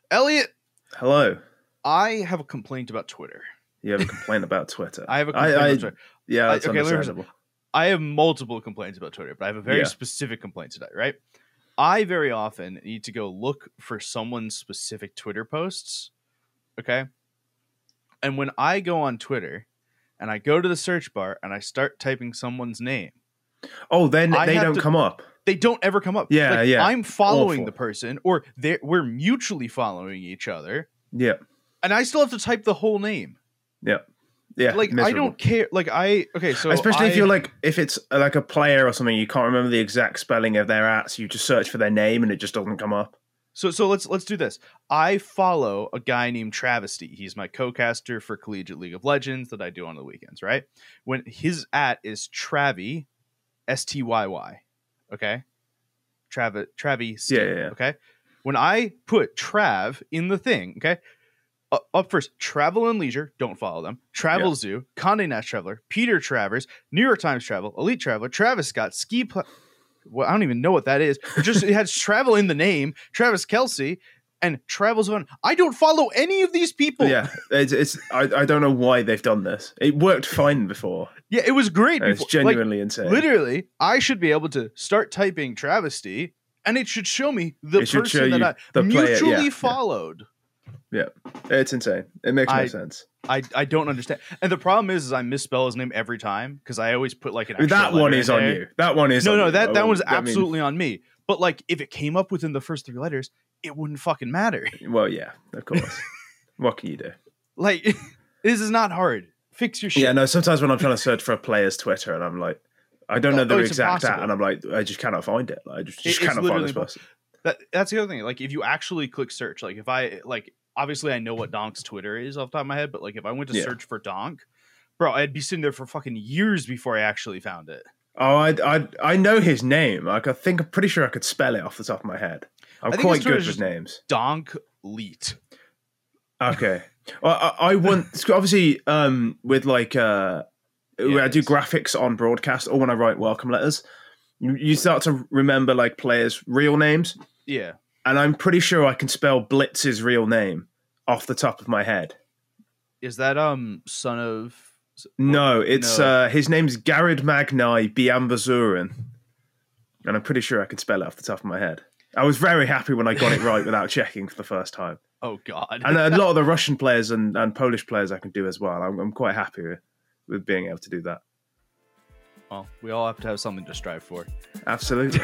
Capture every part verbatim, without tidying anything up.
Elliot, Hello. I have a complaint about Twitter. You have a complaint about Twitter. I have a complaint I, I, about Twitter. Yeah, that's I, okay, understandable. I have multiple complaints about Twitter, but I have a very Yeah. specific complaint today, right? I very often need to go look for someone's specific Twitter posts, okay? And when I go on Twitter and I go to the search bar and I start typing someone's name, Oh, then I they have don't to- come up. they don't ever come up. Yeah, Like, yeah. I'm following Awful. the person, or they're, we're mutually following each other, Yeah, and I still have to type the whole name. yeah, yeah. Like, I miserable. don't care. Like, I, okay, so Especially I, if you're like, if it's like a player or something, you can't remember the exact spelling of their at, so you just search for their name and it just doesn't come up. So so let's let's do this. I follow a guy named Travesty. He's my co-caster for Collegiate League of Legends that I do on the weekends, right? When his at is Travy, S T Y Y. Okay? Travi Travy Yeah, yeah, yeah. okay? When I put Trav in the thing, okay? Uh, up first, Travel and Leisure, don't follow them. Travel Yeah. Zoo, Condé Nast Traveler, Peter Travers, New York Times Travel, Elite Traveler, Travis Scott, Ski Pla- well, I don't even know what that is. It just it has travel in the name, Travis Kelsey, and Travels on. I don't follow any of these people. Yeah, it's, it's I, I don't know why they've done this. It worked fine before. Yeah, it was great. And it's before. Like, genuinely insane. literally, I should be able to start typing travesty, and it should show me the It should show person that you I the player, mutually yeah, yeah. followed. Yeah, it's insane. It makes no I- sense. I, I don't understand. And the problem is, is I misspell his name every time because I always put like an extra That one letter is in on there. you. That one is No, on no, you. that, that Oh, one's I mean, absolutely on me. But like, if it came up within the first three letters, it wouldn't fucking matter. Well, yeah, of course. What can you do? Like, this is not hard. Fix your shit. Yeah, no, sometimes when I'm trying to search for a player's Twitter and I'm like, I don't know Oh, their it's exact at, impossible. and I'm like, I just cannot find it. Like, I just, just It- it's cannot find this literally person. That that's the other thing. Like, if you actually click search, like if I like, obviously I know what Donk's Twitter is off the top of my head, but like if I went to Yeah. search for Donk, bro, I'd be sitting there for fucking years before I actually found it. Oh, I, I, I know his name. Like, I think, I'm pretty sure I could spell it off the top of my head. I'm I think quite his Twitter's good with just- names. Donk Leet. Okay. Well, I, I want obviously um with like uh when I do Yes. graphics on broadcast or when I write welcome letters, you, you start to remember like players' real names, Yeah. and I'm pretty sure I can spell Blitz's real name off the top of my head. Is that um son of? No, it's no. uh his name's Garrod Magnai Biambazurin, and I'm pretty sure I can spell it off the top of my head. I was very happy when I got it right without checking for the first time. Oh God. And a lot of the Russian players and, and Polish players I can do as well. I'm, I'm quite happy with, with being able to do that. Well, we all have to have something to strive for. Absolutely.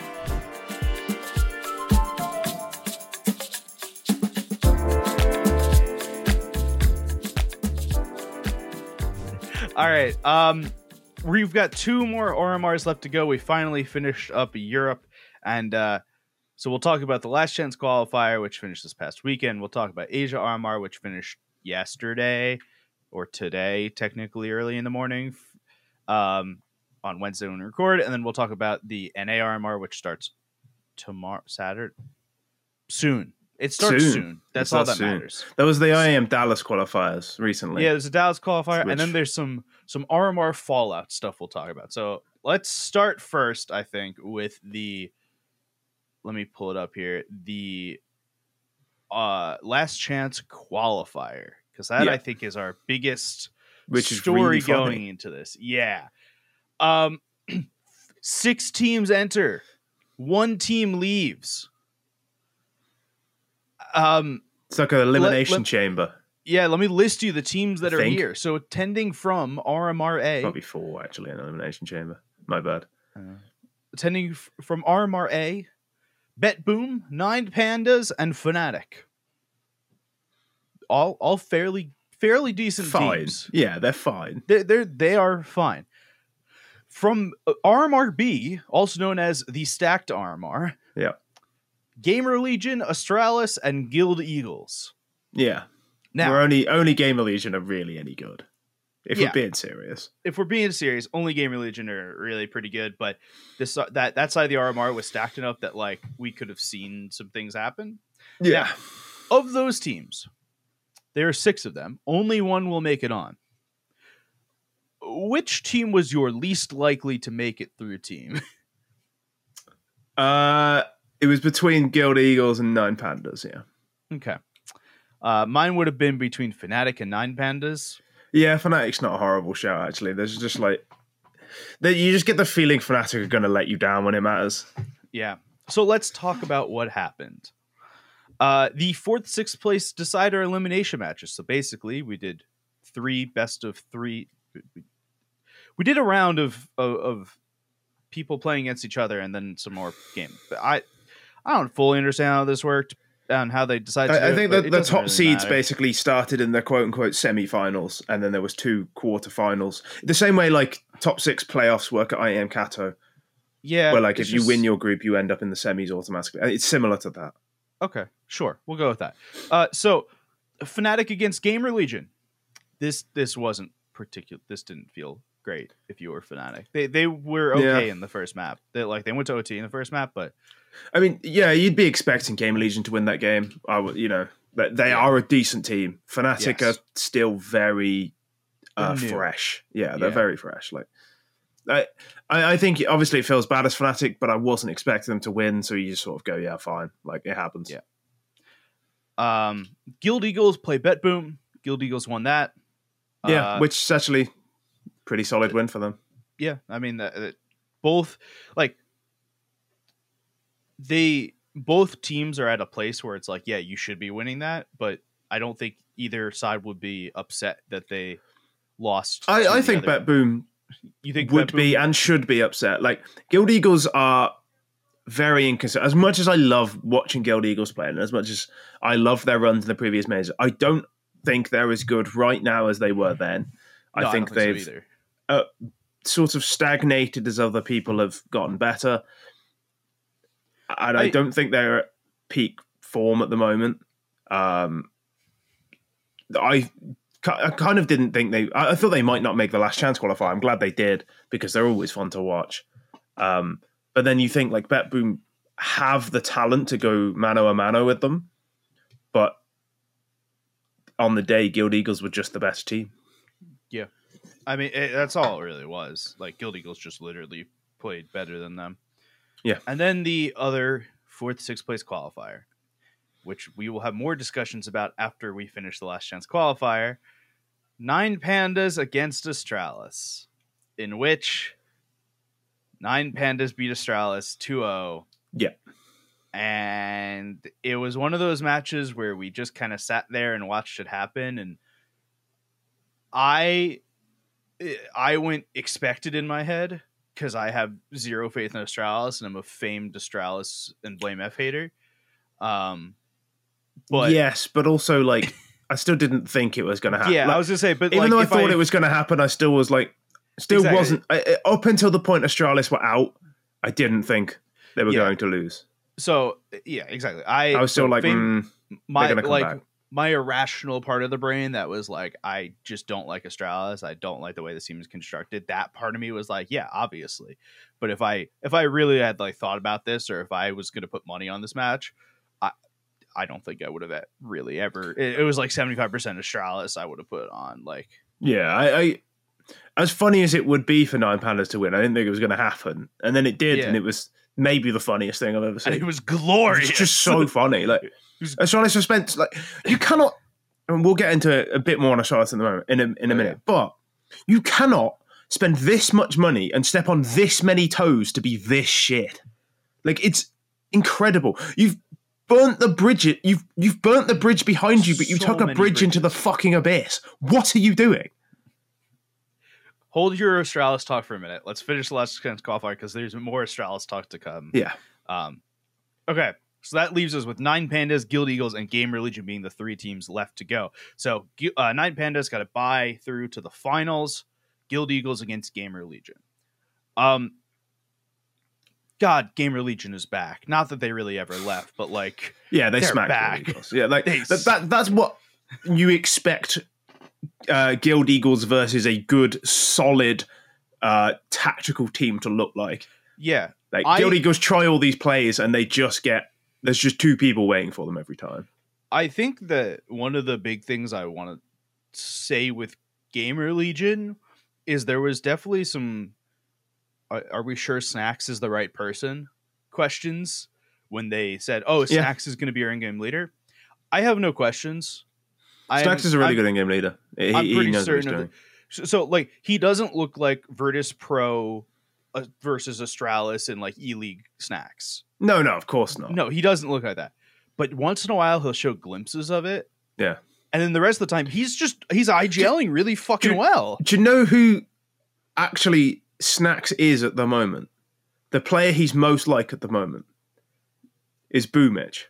All right. Um, we've got two more O M Rs left to go. We finally finished up Europe, and uh, so we'll talk about the Last Chance qualifier, which finished this past weekend. We'll talk about Asia O M R, which finished yesterday or today, technically early in the morning, um, on Wednesday when we record, and then we'll talk about the N A O M R, which starts tomorrow, Saturday, soon. It starts soon. Soon. That's It all starts that soon. matters. There was the I A M Dallas qualifiers recently. Yeah, there's a Dallas qualifier, Which- and then there's some some R M R Fallout stuff we'll talk about. So let's start first, I think, with the. Let me pull it up here. The uh, Last Chance qualifier, because that Yeah. I think is our biggest Which is story really funny. going into this. Yeah, um, six teams enter, one team leaves. Um. It's like an elimination let- chamber. Yeah, let me list you the teams that I are think. here. So attending from R M R A, Probably four, actually, an elimination chamber. My bad. attending f- from R M R A, Bet Boom, Nine Pandas, and Fnatic. All all fairly fairly decent Fine. teams. Yeah, they're fine. They're, they're they are fine. From uh, R M R B, also known as the Stacked R M R, Yeah. Gamer Legion, Astralis, and Guild Eagles. Yeah. Now, We're only, only Gamer Legion are really any good. If Yeah. we're being serious. if we're being serious, only Gamer Legion are really pretty good. But this uh, that that side of the R M R was stacked enough that like we could have seen some things happen. Yeah. Of those teams, there are six of them. Only one will make it on. Which team was your least likely to make it through team? Uh, it was between Guild Eagles and Nine Pandas, yeah. Okay. Uh, mine would have been between Fnatic and Nine Pandas. Yeah, Fnatic's not a horrible shout, actually. There's just like... You just get the feeling Fnatic are going to let you down when it matters. Yeah. So let's talk about what happened. Uh, the fourth, sixth place decider elimination matches. So basically, we did three best of three. We did a round of, of, of people playing against each other and then some more game. But I I don't fully understand how this worked and how they decided to I, do I think it, that the the top really seeds matter. basically started in the quote-unquote semi-finals, and then there was two quarter-finals. The same way like top six playoffs work at I A M Kato, Yeah. where like if it's you just- win your group, you end up in the semis automatically. It's similar to that. Okay, sure. We'll go with that. Uh, so, Fnatic against Gamer Legion. This this wasn't particular. This didn't feel great if you were Fnatic. They they were okay Yeah. in the first map. They like they went to O T in the first map, but I mean, yeah, you'd be expecting Game Legion to win that game. I would, you know, but they Yeah. are a decent team. Fnatic Yes. are still very uh, They're new. fresh. Yeah, they're Yeah. very fresh. Like, I, I, I think obviously it feels bad as Fnatic, but I wasn't expecting them to win, so you just sort of go, yeah, fine. Like it happens. Yeah. um, Guild Eagles play Bet Boom. Guild Eagles won that. Yeah, Uh, which is actually pretty solid win for them. yeah. I mean, that, that both like they both teams are at a place where it's like, yeah, you should be winning that, but I don't think either side would be upset that they lost. to I, I the think other. Bet Boom You think would Bet Boom- be and should be upset. Like Guild Eagles are very inconsistent. As much as I love watching Guild Eagles play, and as much as I love their runs in the previous majors, I don't think they're as good right now as they were then. No, I think don't so they've either. sort of stagnated as other people have gotten better. And I, I- don't think they're at peak form at the moment. Um, I, I kind of didn't think they... I I thought they might not make the last chance qualifier. I'm glad they did, because they're always fun to watch. Um, but then you think like Bet Boom have the talent to go mano a mano with them, but on the day, Guild Eagles were just the best team. I mean, it, that's all it really was. Like, Guild Eagles just literally played better than them. Yeah. And then the other fourth, sixth place qualifier, which we will have more discussions about after we finish the last chance qualifier. Nine Pandas against Astralis, in which Nine Pandas beat Astralis two oh. Yeah. And it was one of those matches where we just kind of sat there and watched it happen. And I, I went expected in my head because I have zero faith in Astralis and I'm a famed Astralis and Blame F hater. Um, but yes, but also like I still didn't think it was going to happen. yeah, Like, I was gonna say, but even like, though I if thought it was going to happen, I still was like, still Exactly. wasn't. I, I- up until the point Astralis were out, I didn't think they were Yeah. going to lose. so yeah, exactly. I, I was still so like, fame- mm, my gonna come like back. my irrational part of the brain that was like, I just don't like Astralis. I don't like the way the team is constructed. That part of me was like, yeah, obviously. But if I if I really had like thought about this, or if I was going to put money on this match, I I don't think I would have really ever. It, it was like seventy-five percent Astralis I would have put on. Like, yeah, I, I as funny as it would be for Nine Pandas to win, I didn't think it was going to happen, and then it did, Yeah. and it was maybe the funniest thing I've ever seen. and it was glorious. It's just so funny. Like was- Astralis suspense, like you cannot. And we'll get into a bit more on Astralis in the moment in a, in a Oh, minute, but you cannot spend this much money and step on this many toes to be this shit. Like it's incredible. You've burnt the bridge. You've you've burnt the bridge behind you, but you So took a many bridge into the bridges. fucking abyss. What are you doing? Hold your Astralis talk for a minute. Let's finish the last chance qualifier because there's more Astralis talk to come. Yeah. Um, okay, so that leaves us with Nine Pandas, Guild Eagles, and Gamer Legion being the three teams left to go. So Gu- uh, Nine Pandas got to bye through to the finals. Guild Eagles against Gamer Legion. Um, God, Gamer Legion is back. Not that they really ever left, but like, Yeah, they They're smacked back. Guild Eagles. Yeah, like They that, that. That's what you expect. Uh, Guild Eagles versus a good, solid, uh, tactical team to look like. yeah, Like I- Guild Eagles try all these plays and they just get there's just two people waiting for them every time. I think that one of the big things I want to say with Gamer Legion is there was definitely some are, are we sure Snacks is the right person questions when they said, oh, Yeah. Snacks is going to be our in-game leader. I have no questions. Snacks is a really I'm, good in-game leader. He, I'm pretty he knows certain what he's of the, so, so, like, he doesn't look like Virtus Pro uh, versus Astralis in, like, E-League Snacks. No, no, of course not. No, he doesn't look like that. But once in a while, he'll show glimpses of it. Yeah. And then the rest of the time, he's just, he's IGLing really fucking do, well. Do you know who actually Snacks is at the moment? The player he's most like at the moment is Boomich.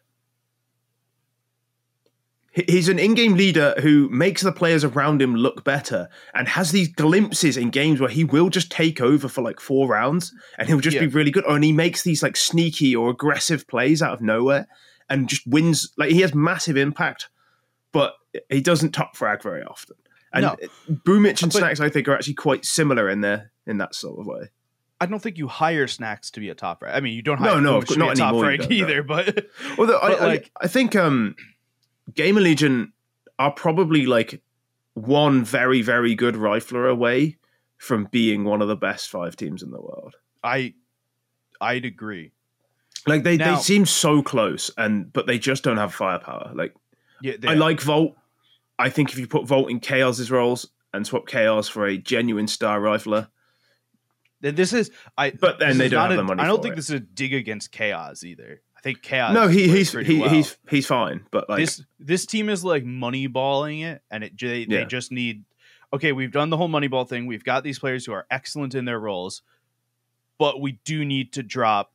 He's an in-game leader who makes the players around him look better and has these glimpses in games where he will just take over for like four rounds and he'll just yeah. be really good. And he makes these like sneaky or aggressive plays out of nowhere and just wins. Like he has massive impact, but he doesn't top frag very often. And no. Boomich and but, Snacks, I think, are actually quite similar in their in that sort of way. I don't think you hire Snacks to be a top frag. I mean, you don't hire no, no, Boomich to not be a top anymore, frag either, but, Although but I, like, I, I think um, Gamer Legion are probably like one very, very good rifler away from being one of the best five teams in the world. I, I'd agree. Like they, now, they seem so close, and but they just don't have firepower. Like yeah, I like Volt. I think if you put Volt in Chaos's roles and swap Chaos for a genuine star rifler, then this is I. But then they don't have a, the money. I don't for think it. this is a dig against Chaos either. I think Chaos. No, he, he's he, well. he's he's fine. But like this this team is like money balling it, and it they, yeah. they just need. Okay, we've done the whole money ball thing. We've got these players who are excellent in their roles, but we do need to drop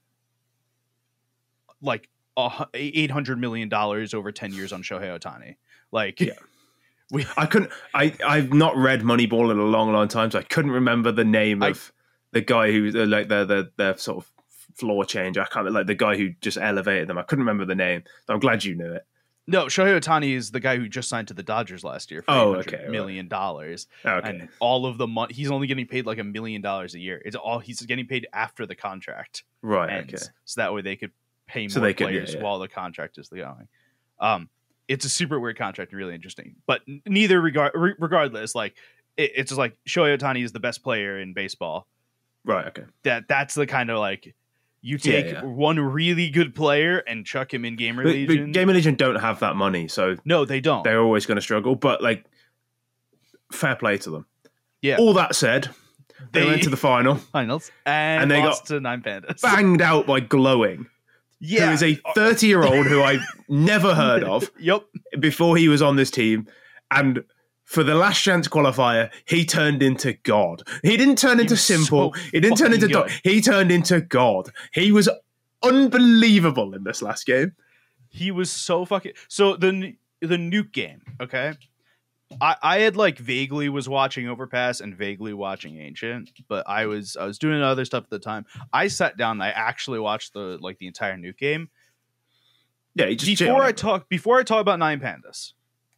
like eight hundred million dollars over ten years on Shohei Ohtani. Like, yeah. we, I couldn't. I I've not read Moneyball in a long, long time, so I couldn't remember the name I, of the guy who uh, like the the the sort of floor change. I can't like the guy who just elevated them. I couldn't remember the name. So I'm glad you knew it. No, Shohei Ohtani is the guy who just signed to the Dodgers last year for oh, eight hundred okay, million dollars. Okay. And all of the money, he's only getting paid like a million dollars a year. It's all he's getting paid after the contract right ends, okay. So that way they could pay more so they players could, yeah, yeah. while the contract is going. Um, it's a super weird contract and really interesting. But neither regard re- regardless, like it, it's just like Shohei Ohtani is the best player in baseball. Right. Okay. That that's the kind of like. You take yeah, yeah. one really good player and chuck him in Gamer but, Legion. But Gamer Legion don't have that money, so no, they don't. They're always going to struggle. But like, fair play to them. Yeah. All that said, they, they went to the final finals and, and they lost got to Nine Pandas. Banged out by Glowing. Yeah, who is a thirty-year-old who I've never heard of. Yep. Before he was on this team, and. For the last chance qualifier, he turned into God. He didn't turn into simple. So he didn't turn into good. dog. He turned into God. He was unbelievable in this last game. He was so fucking. So the the nuke game, okay. I, I had like vaguely was watching Overpass and vaguely watching Ancient, but I was I was doing other stuff at the time. I sat down. And I actually watched the like the entire nuke game. Yeah, he just before I talk before I talk about Nine Pandas,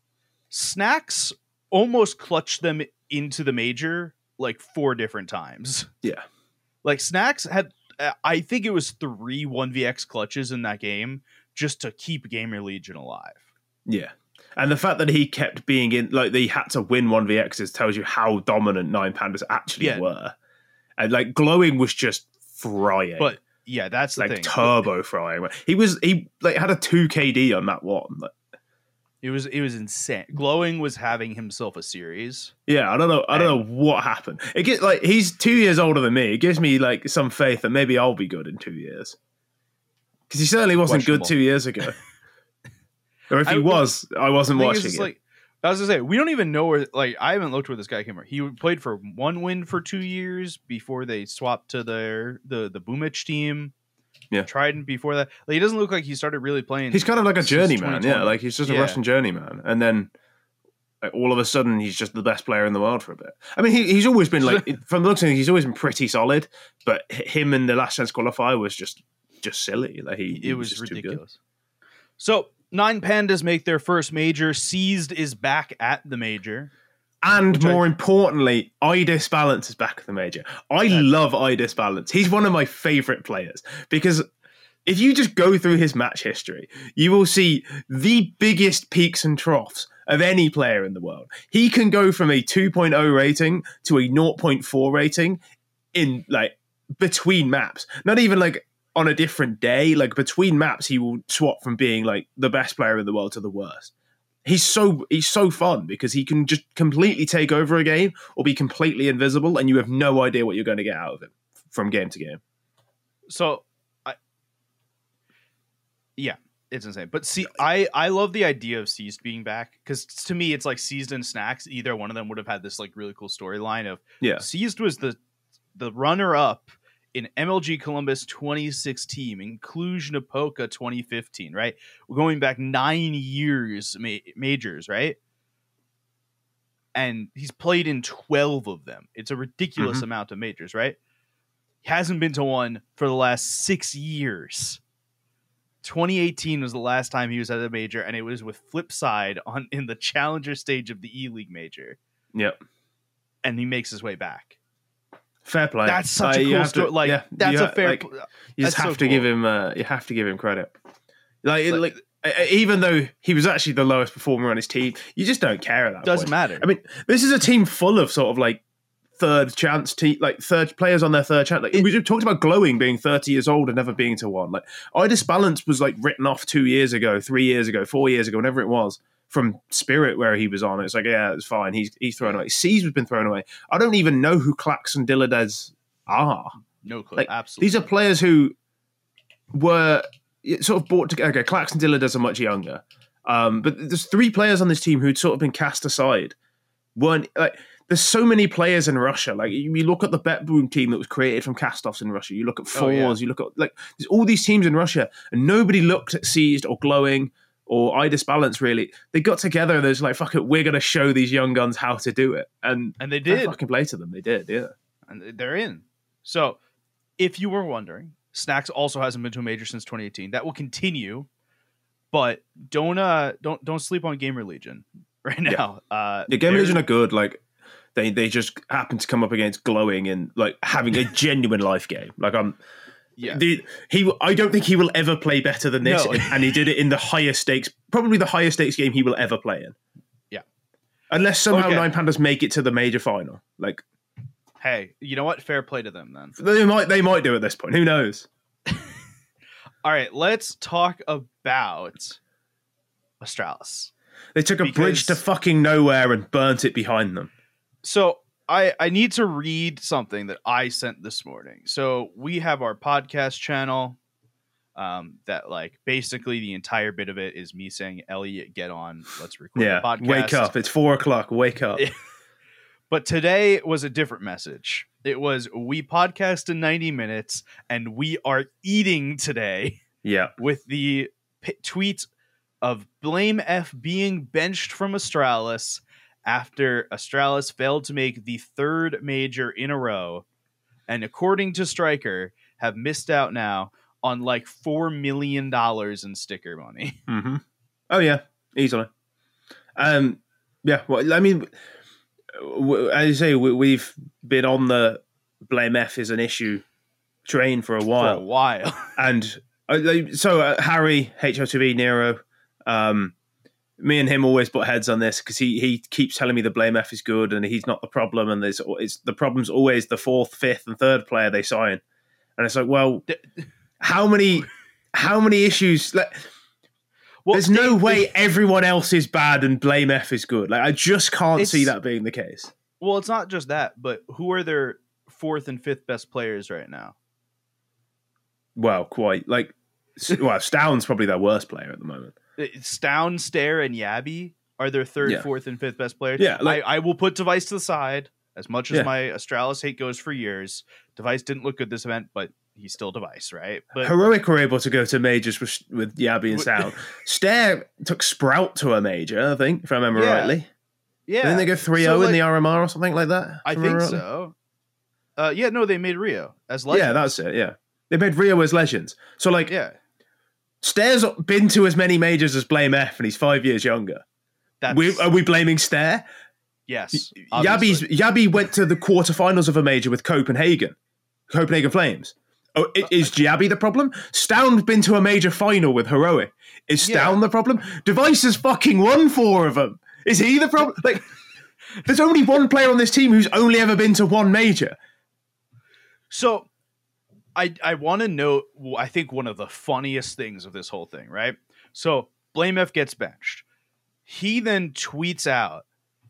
Snacks almost clutched them into the major like four different times. Yeah. Like Snacks had, I think it was three one v X clutches in that game just to keep Gamer Legion alive. Yeah. And the fact that he kept being in, like they had to win one v X's tells you how dominant Nine Pandas actually yeah. were. And like Glowing was just frying. But yeah, that's the like thing. turbo frying. He was, he like had a two K D on that one. Like, It was it was insane. Glowing was having himself a series. Yeah, I don't know. I don't know what happened. It gets like he's two years older than me. It gives me like some faith that maybe I'll be good in two years. Because he certainly wasn't good two years ago. Or if he I, was, I wasn't watching it. Like, I was gonna say we don't even know where. Like I haven't looked where this guy came from. He played for one win for two years before they swapped to their the the Boomich team. Yeah, Trident before that. Like, he doesn't look like he started really playing. He's kind of like a journeyman, yeah. Like he's just a yeah. Russian journeyman, and then like, all of a sudden he's just the best player in the world for a bit. I mean, he, he's always been like from the looks of it, he's always been pretty solid. But him in the last chance qualifier was just just silly. Like he, it he was, was just ridiculous. So Nine Pandas make their first major. Seized is back at the major. And more I, importantly, Idis Balance is back at the major. I yeah. love Idis Balance. He's one of my favorite players because if you just go through his match history, you will see the biggest peaks and troughs of any player in the world. He can go from a two point oh rating to a zero point four rating in like between maps. Not even like on a different day, like between maps, he will swap from being like the best player in the world to the worst. He's so he's so fun because he can just completely take over a game or be completely invisible, and you have no idea what you're going to get out of him from game to game. So, I, yeah, it's insane. But see, I, I love the idea of Seized being back because to me, it's like Seized and Snacks. Either one of them would have had this like really cool storyline of yeah. Seized was the the runner up in M L G Columbus twenty sixteen, in Cluj-Napoca twenty fifteen, right? We're going back nine years ma- majors, right? And he's played in twelve of them. It's a ridiculous mm-hmm. amount of majors, right? He hasn't been to one for the last six years. twenty eighteen was the last time he was at a major, and it was with Flipside on in the challenger stage of the E-League major. Yep. And he makes his way back. Fair play. That's such uh, a cool story. Like yeah, that's you a fair. Like, you just have so to cool. give him. Uh, you have to give him credit. Like, like, like, even though he was actually the lowest performer on his team, you just don't care at that. Doesn't point. matter. I mean, this is a team full of sort of like third chance, te- like third players on their third chance. Like, it, we talked about Glowing being thirty years old and never being to one. Like Idis Balance was like written off two years ago, three years ago, four years ago, whenever it was. From Spirit where he was on, it's like yeah, it's fine. He's he's thrown away. Seas has been thrown away. I don't even know who Klax and Dilladez are. No clue. Like, absolutely. These are players who were sort of brought together. Okay, Klax and Dilladez are much younger, um, but there's three players on this team who'd sort of been cast aside. Weren't like there's so many players in Russia. Like you look at the BetBoom team that was created from castoffs in Russia. You look at Fours. Oh, yeah. You look at like there's all these teams in Russia, and nobody looked at Seized or Glowing or Idis Balance, really. They got together and they're just like, fuck it, we're going to show these young guns how to do it. And, and they did. Fucking play to them. They did, yeah. And they're in. So, if you were wondering, Snacks also hasn't been to a major since twenty eighteen. That will continue, but don't uh, don't don't sleep on Gamer Legion right now. Yeah, uh, yeah Gamer Legion are good. Like, they, they just happen to come up against Glowing and, like, having a genuine life game. Like, I'm... Yeah, the, he. I don't think he will ever play better than this, no. and he did it in the highest stakes, probably the highest stakes game he will ever play in. Yeah, unless somehow okay. Nine Pandas make it to the major final. Like, hey, you know what? Fair play to them then. They might. They might do at this point. Who knows? All right, let's talk about Astralis. They took a because... bridge to fucking nowhere and burnt it behind them. So. I, I need to read something that I sent this morning. So we have our podcast channel um, that like basically the entire bit of it is me saying, Elliot, get on. Let's record yeah, the podcast. Wake up. It's four o'clock. Wake up. But today was a different message. It was we podcast in ninety minutes and we are eating today. Yeah. With the p- tweet of Blame F being benched from Astralis after Astralis failed to make the third major in a row, and according to Striker, have missed out now on like four million dollars in sticker money. Mm-hmm. Oh, yeah, easily. Um, yeah, well, I mean, as you say, we've been on the Blame F is an issue train for a while. For a while. And so uh, Harry, H O two V, Nero, um, me and him always butt heads on this because he, he keeps telling me the Blame F is good and he's not the problem, and there's it's the problem's always the fourth, fifth, and third player they sign, and it's like, well, how many how many issues? Like, well, there's they, no way they, everyone else is bad and Blame F is good. Like, I just can't see that being the case. Well, it's not just that, but who are their fourth and fifth best players right now? Well, quite like well, Stown's probably their worst player at the moment. Stown, Stare, and Yabby are their third, yeah. fourth, and fifth best players. Yeah, like, I, I will put Device to the side. As much as yeah. my Astralis hate goes for years, Device didn't look good this event, but he's still Device, right? But Heroic were able to go to majors with, with Yabby and Stown. Stare took Sprout to a major, I think, if I remember yeah. rightly. Yeah. Didn't they go three oh so, like, in the R M R or something like that? I think so. Uh, yeah, no, they made Rio as Legends. Yeah, that's it, yeah. They made Rio as Legends. So, like, yeah. Stare's been to as many majors as Blame F, and he's five years younger. That's... We, are we blaming Stare? Yes. Yabby's, Yabby went to the quarterfinals of a major with Copenhagen. Copenhagen Flames. Oh, is Yabby the problem? Stown's been to a major final with Heroic. Is Stown yeah. the problem? Device has fucking won four of them. Is he the problem? Like, there's only one player on this team who's only ever been to one major. So, I I want to note. I think one of the funniest things of this whole thing, right? So BlameF gets benched. He then tweets out,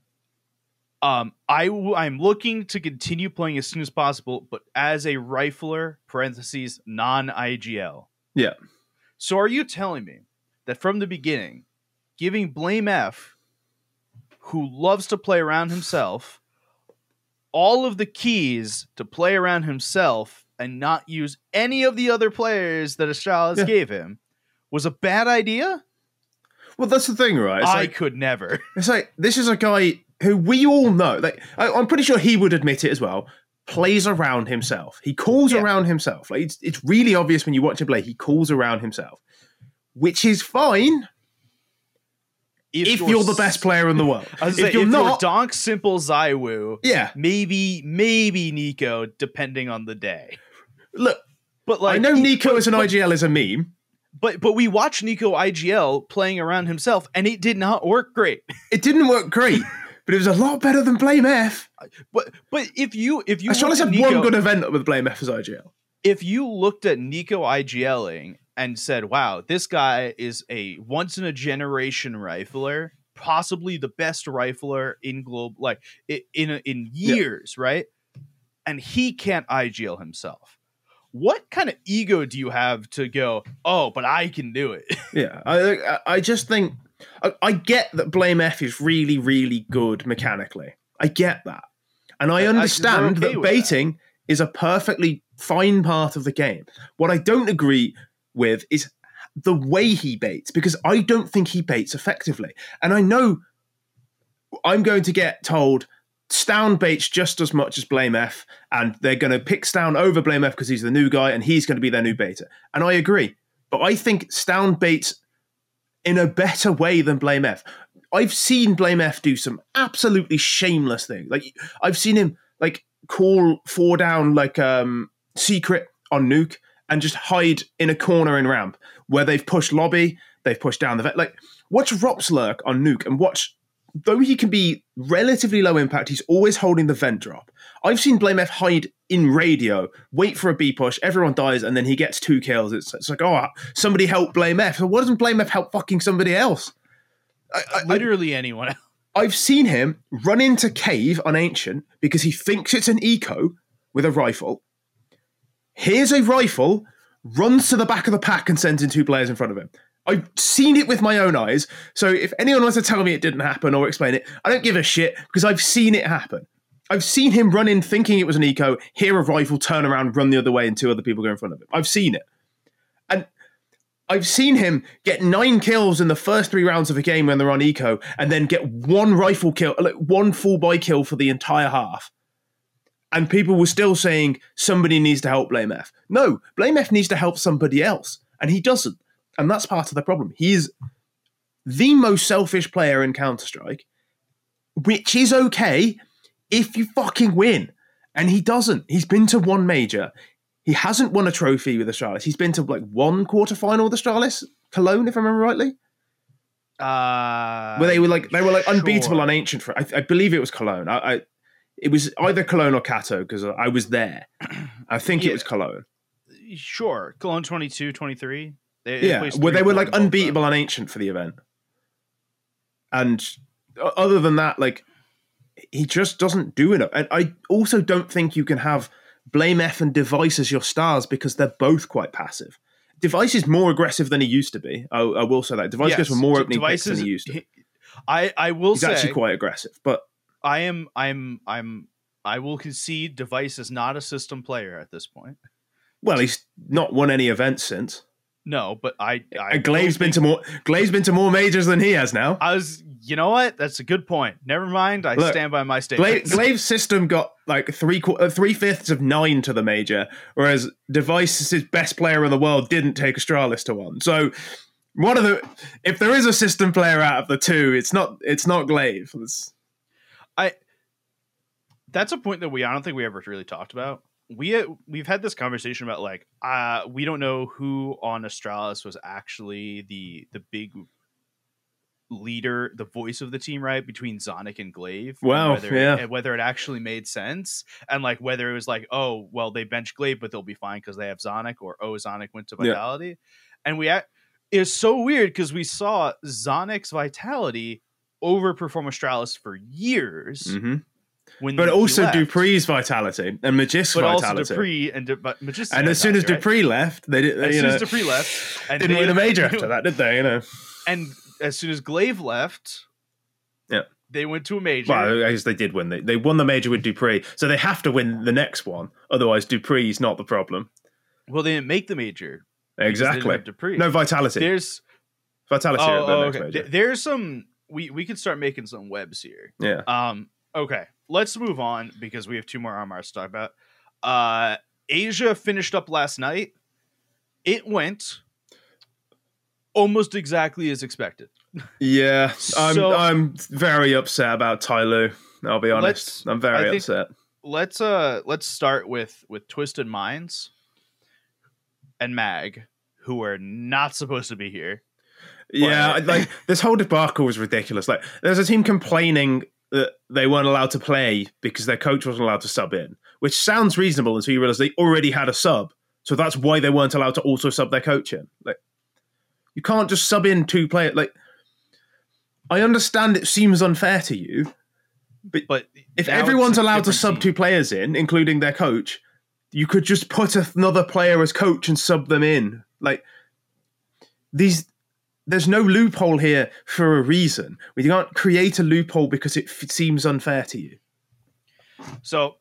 Um, I w- I'm looking to continue playing as soon as possible, but as a rifler (parentheses non I G L). Yeah. So are you telling me that from the beginning, giving BlameF, who loves to play around himself, all of the keys to play around himself and not use any of the other players that Astralis Yeah. gave him, was a bad idea? Well, that's the thing, right? It's I like, could never. It's like, this is a guy who we all know, like, I, I'm pretty sure he would admit it as well, plays around himself. He calls Yeah. around himself. Like, it's, it's really obvious when you watch him play, he calls around himself, which is fine if, if you're, you're the best player in the world. I was if say, you're if not, you're Donk, Simple, Zywoo, yeah, maybe, maybe Nico, depending on the day. Look, but like, I know Nico but, as an but, I G L is a meme. But but we watched Nico I G L playing around himself, and it did not work great. It didn't work great, but it was a lot better than BlameF. But but if you if you Astralis had Nico, one good event with BlameF as I G L. If you looked at Nico IGLing and said, "Wow, this guy is a once in a generation rifler, possibly the best rifler in globe like in in years," yeah. right? And he can't I G L himself. What kind of ego do you have to go, oh, but I can do it? Yeah, I I just think, I, I get that BlameF is really, really good mechanically. I get that. And I understand I, okay that baiting that. is a perfectly fine part of the game. What I don't agree with is the way he baits, because I don't think he baits effectively. And I know I'm going to get told Stown baits just as much as BlameF, and they're going to pick Stown over BlameF because he's the new guy and he's going to be their new baiter. And I agree. But I think Stown baits in a better way than BlameF. I've seen BlameF do some absolutely shameless things. Like, I've seen him like call four down like um secret on Nuke and just hide in a corner in ramp where they've pushed lobby, they've pushed down the vet. Like, watch Rops lurk on Nuke and watch. Though he can be relatively low impact, he's always holding the vent drop. I've seen BlameF hide in radio, wait for a B push, everyone dies, and then he gets two kills. It's, it's like, oh, somebody help BlameF. So why doesn't BlameF help fucking somebody else? I, I, Literally I, anyone else. I've seen him run into cave on Ancient because he thinks it's an eco with a rifle. Here's a rifle, runs to the back of the pack and sends in two players in front of him. I've seen it with my own eyes, so if anyone wants to tell me it didn't happen or explain it, I don't give a shit, because I've seen it happen. I've seen him run in thinking it was an eco, hear a rifle, turn around, run the other way, and two other people go in front of him. I've seen it. And I've seen him get nine kills in the first three rounds of a game when they're on eco, and then get one rifle kill, like one full buy kill for the entire half. And people were still saying, somebody needs to help BlameF. No, BlameF needs to help somebody else, and he doesn't. And that's part of the problem. He's the most selfish player in Counter-Strike, which is okay if you fucking win. And he doesn't. He's been to one major. He hasn't won a trophy with Astralis. He's been to like one quarterfinal with Astralis, Cologne, if I remember rightly. Uh, Where they were like they were like sure. unbeatable on Ancient. For I, I believe it was Cologne. I, I it was either Cologne or Kato because I was there. I think yeah. it was Cologne. Sure, Cologne twenty-two, twenty-three. They, yeah, they where they were like unbeatable on Ancient for the event. And other than that, like, he just doesn't do enough. And I also don't think you can have BlameF and Device as your stars because they're both quite passive. Device is more aggressive than he used to be. I, I will say that. Device yes, goes for more opening picks than he used to. He, I, I will He's say... He's actually quite aggressive, but... I am, I'm, I'm, I will concede Device is not a system player at this point. Well, he's not won any events since. No, but I, I Glaive's been to more Glaive's been to more majors than he has now. I was, you know what? That's a good point. Never mind. I Look, stand by my statement. Glaive, Glaive's system got like three uh, three fifths of nine to the major, whereas Device's best player in the world didn't take Astralis to one. So one of the, if there is a system player out of the two, it's not it's not Glaive. It's, I. That's a point that we I don't think we ever really talked about. We we've had this conversation about like uh we don't know who on Astralis was actually the the big leader, the voice of the team, right, between Zonic and Glaive. Wow, and whether, yeah. and whether it actually made sense, and like whether it was like, oh, well, they bench Glaive, but they'll be fine because they have Zonic, or oh, Zonic went to Yeah. Vitality, and we it was so weird because we saw Zonic's Vitality overperform Astralis for years. Mm-hmm. When But he also left. Dupree's Vitality and Magisk's but Vitality. also Dupree and De- Magician and as soon as Vitality, right? Dupree left, they did. as you soon know, as Dupree left, and didn't they- win a major after that, did they? You know. And as soon as Glaive left, Yeah. they went to a major. Well, I guess they did win. They, they won the major with Dupree, so they have to win the next one. Otherwise, Dupree's not the problem. Well, they didn't make the major. because they didn't Exactly. have Dupree. No, Vitality. There's Vitality oh, at the oh, next okay. major. Th- There's some we we could start making some webs here. Yeah. Um. Okay. Let's move on because we have two more R M Rs to talk about. Uh, Asia finished up last night. It went almost exactly as expected. Yeah. I'm So- I'm very upset about Ty Lue. I'll be honest. Let's- I'm very I think- upset. Let's uh let's start with with Twisted Minds and Mag, who are not supposed to be here. Yeah, But- like this whole debacle was ridiculous. Like, there's a team complaining that they weren't allowed to play because their coach wasn't allowed to sub in, which sounds reasonable until you realize they already had a sub, so that's why they weren't allowed to also sub their coach in. Like, you can't just sub in two players. Like, I understand it seems unfair to you, But if now everyone's it's a allowed to different sub team. two players in, including their coach, you could just put another player as coach and sub them in. Like, these, there's no loophole here for a reason. We can't create a loophole because it f- seems unfair to you. So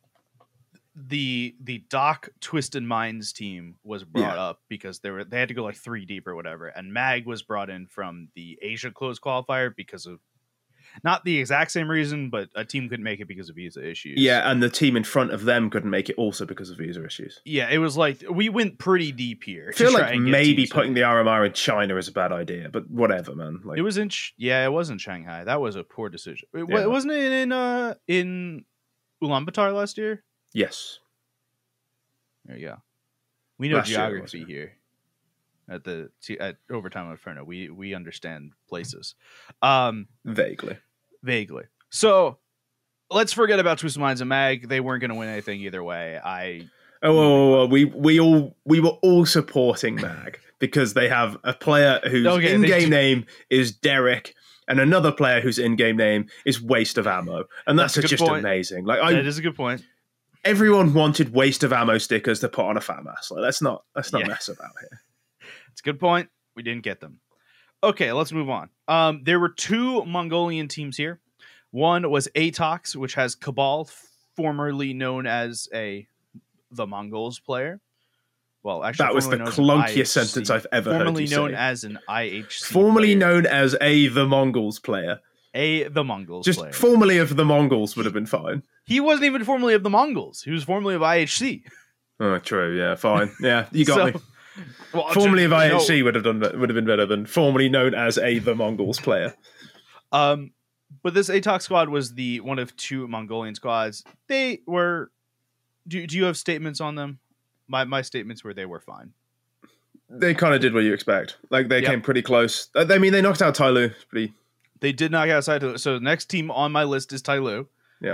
the the Doc Twisted Minds team was brought Yeah. up because they were they had to go like three deep or whatever, and Mag was brought in from the Asia closed qualifier because of not the exact same reason, but a team couldn't make it because of visa issues. Yeah, and the team in front of them couldn't make it also because of visa issues. yeah, it was like we went pretty deep here. I to feel try like and get maybe teams putting to- the R M R in China is a bad idea, but whatever, man. Like, it was in Sh- yeah, it was in Shanghai. That was a poor decision. It, Yeah. Wasn't it in uh in Ulaanbaatar last year? yes. There you go. We know Last year it was, geography here at the t- at Overtime Inferno. We we understand places, um, Vaguely. vaguely. So let's forget about Twisted Minds and Mag. They weren't going to win anything either way. I Oh, whoa, whoa, whoa. we we all we were all supporting Mag because they have a player whose Okay, they in-game do- name is Derek, and another player whose in-game name is Waste of Ammo, and that's, That's a good just point. amazing. Like, I that is a good point. everyone wanted Waste of Ammo stickers to put on a FAMAS. Like, let's not let's not Yeah. mess about here. It's a good point. We didn't get them. Okay, let's move on. Um, there were two Mongolian teams here. One was Atox, which has Cabal, formerly known as a the Mongols player. Well, actually, That was the formerly known as an clunkiest sentence I've ever heard formerly you known say. as an I H C. Formerly player. known as a the Mongols player. a the Mongols Just player. formerly of the Mongols would have been fine. He wasn't even formerly of the Mongols. He was formerly of I H C. Oh, true. Yeah, fine. Yeah, you got So- me. Well, Formerly of no, I H C would have done would have been better than formerly known as a the Mongols player. Um, but this Atox squad was the one of two Mongolian squads. They were. Do Do you have statements on them? My my statements were they were fine. They kind of did what you expect. Like, they Yep. came pretty close. Uh, I mean, they knocked out Ty Lue. Pretty. They did not get outside. To, so the next team on my list is Tyloo. Yeah.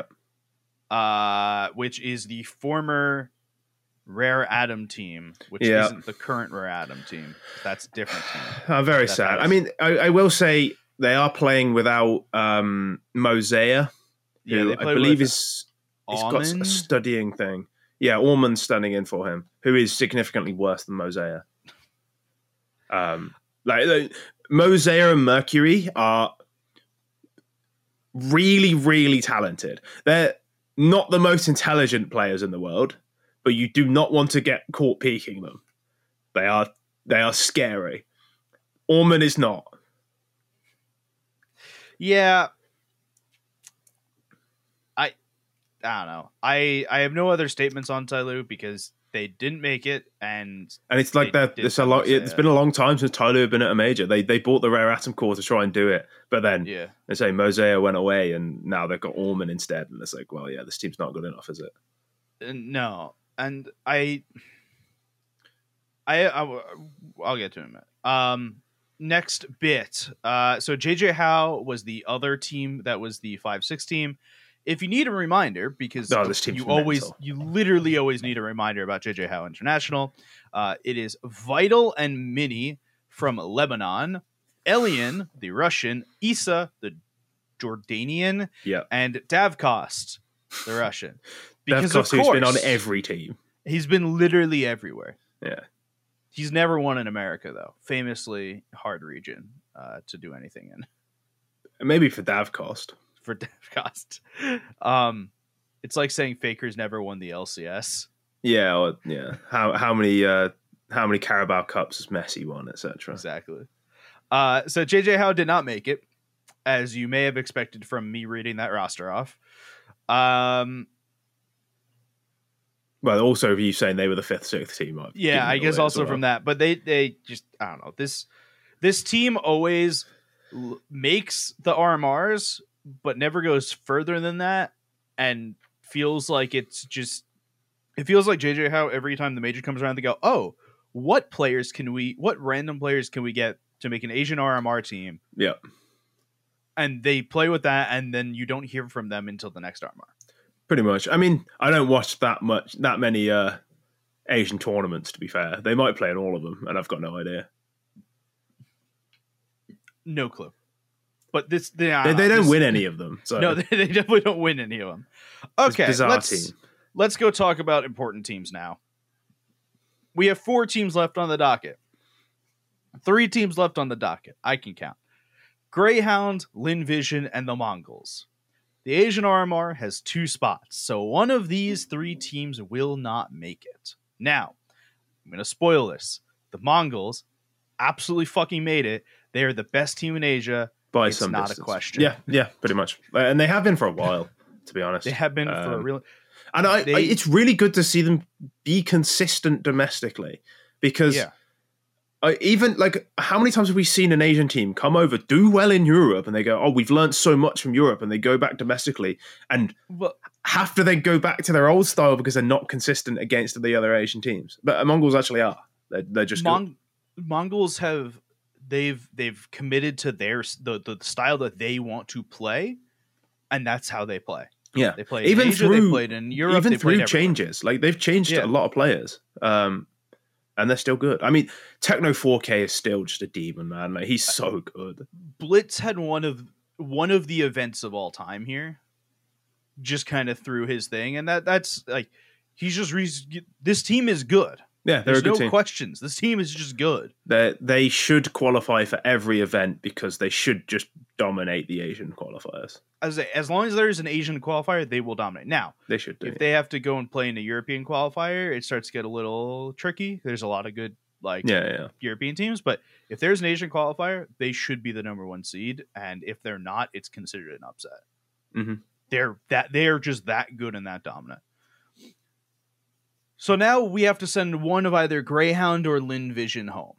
Uh, which is the former Rare Atom team, which Yeah. isn't the current Rare Atom team. That's a different team. I'm very That sad. has- I mean, I, I will say they are playing without um, Mosea, Yeah, who they I play believe with is he's got a Almond? studying thing. Yeah, Ormond's standing in for him, who is significantly worse than Mosea. Um, like, like Mosea and Mercury are really, really talented. They're not the most intelligent players in the world, but you do not want to get caught peeking them. They are they are scary. Ormond is not. Yeah. I I don't know. I I have no other statements on Tyloo because they didn't make it, and And it's like They that. did It's a long. Mosea. It's been a long time since Tyler had been at a major. They they bought the rare atom core to try and do it, but then yeah. they say Mosea went away, and now they've got Ormond instead. And it's like, well, yeah, this team's not good enough, is it? Uh, No, and I, I, I, I'll get to it in a minute. Um, next bit. Uh, so J J Howe was the other team that was the five six team. If you need a reminder, because Oh, this team's you always, mental. you literally always need a reminder about J J Howe International. Uh, it is Vital and Mini from Lebanon, Elian, the Russian, Isa, the Jordanian, Yeah. and Davkost, the Russian. Because of Davkost, course, who's been on every team. he's been literally everywhere. Yeah. He's never won in America, though. Famously hard region uh, to do anything in. Maybe for Davkost. For Davkost. Um, it's like saying Faker's never won the L C S. Yeah, or, yeah. How how many uh, how many Carabao Cups has Messi won, et cetera. Exactly. Uh, so J J Howe did not make it, as you may have expected from me reading that roster off. Um, Well, also you saying they were the fifth, sixth team. I've yeah, given I it guess away also as well. from that, but they they just I don't know this this team always l- makes the R M Rs, but never goes further than that, and feels like it's just it feels like J J Howe every time the major comes around, they go, oh, what players can we, what random players can we get to make an Asian R M R team? Yeah. And they play with that, and then you don't hear from them until the next R M R. Pretty much. I mean, I don't watch that much, that many uh, Asian tournaments, to be fair. They might play in all of them, and I've got no idea. No clue. But this, they, They, they don't this, win any of them. So No, they, they definitely don't win any of them. it's Okay, bizarre let's, team. let's go talk about important teams now. We have four teams left on the docket. Three teams left on the docket. I can count. Greyhound, Lin Vision, and the Mongols. The Asian R M R has two spots, so one of these three teams will not make it. Now, I'm going to spoil this. The Mongols absolutely fucking made it. They are the best team in Asia. By It's some not distance. a question. Yeah, yeah, pretty much. Uh, And they have been for a while, to be honest. They have been for a Um, real... And I, They- I, it's really good to see them be consistent domestically, because Yeah. I, even like how many times have we seen an Asian team come over, do well in Europe, and they go, "Oh, we've learned so much from Europe," and they go back domestically and Well, have to then go back to their old style because they're not consistent against the other Asian teams. But Mongols actually are. They're, they're just good. Mon- Mongols have they've they've committed to their the, the style that they want to play, and that's how they play. Yeah, They played even in Asia, through they played in Europe, even they through played everywhere. changes. Like they've changed Yeah. a lot of players, um, and they're still good. I mean, Techno four K is still just a demon, man. Like he's so good. Blitz had one of one of the events of all time here, just kind of through his thing, and that that's like he's just re- this team is good. Yeah, they're There's a good no team. questions. This team is just good. They they should qualify for every event because they should just dominate the Asian qualifiers. As as long as there's an Asian qualifier, they will dominate. Now, They should do. if they have to go and play in a European qualifier, it starts to get a little tricky. There's a lot of good like yeah, yeah. European teams, but if there's an Asian qualifier, they should be the number one seed, and if they're not, it's considered an upset. Mhm. They're that they're just that good and that dominant. So now we have to send one of either Greyhound or Lin Vision home,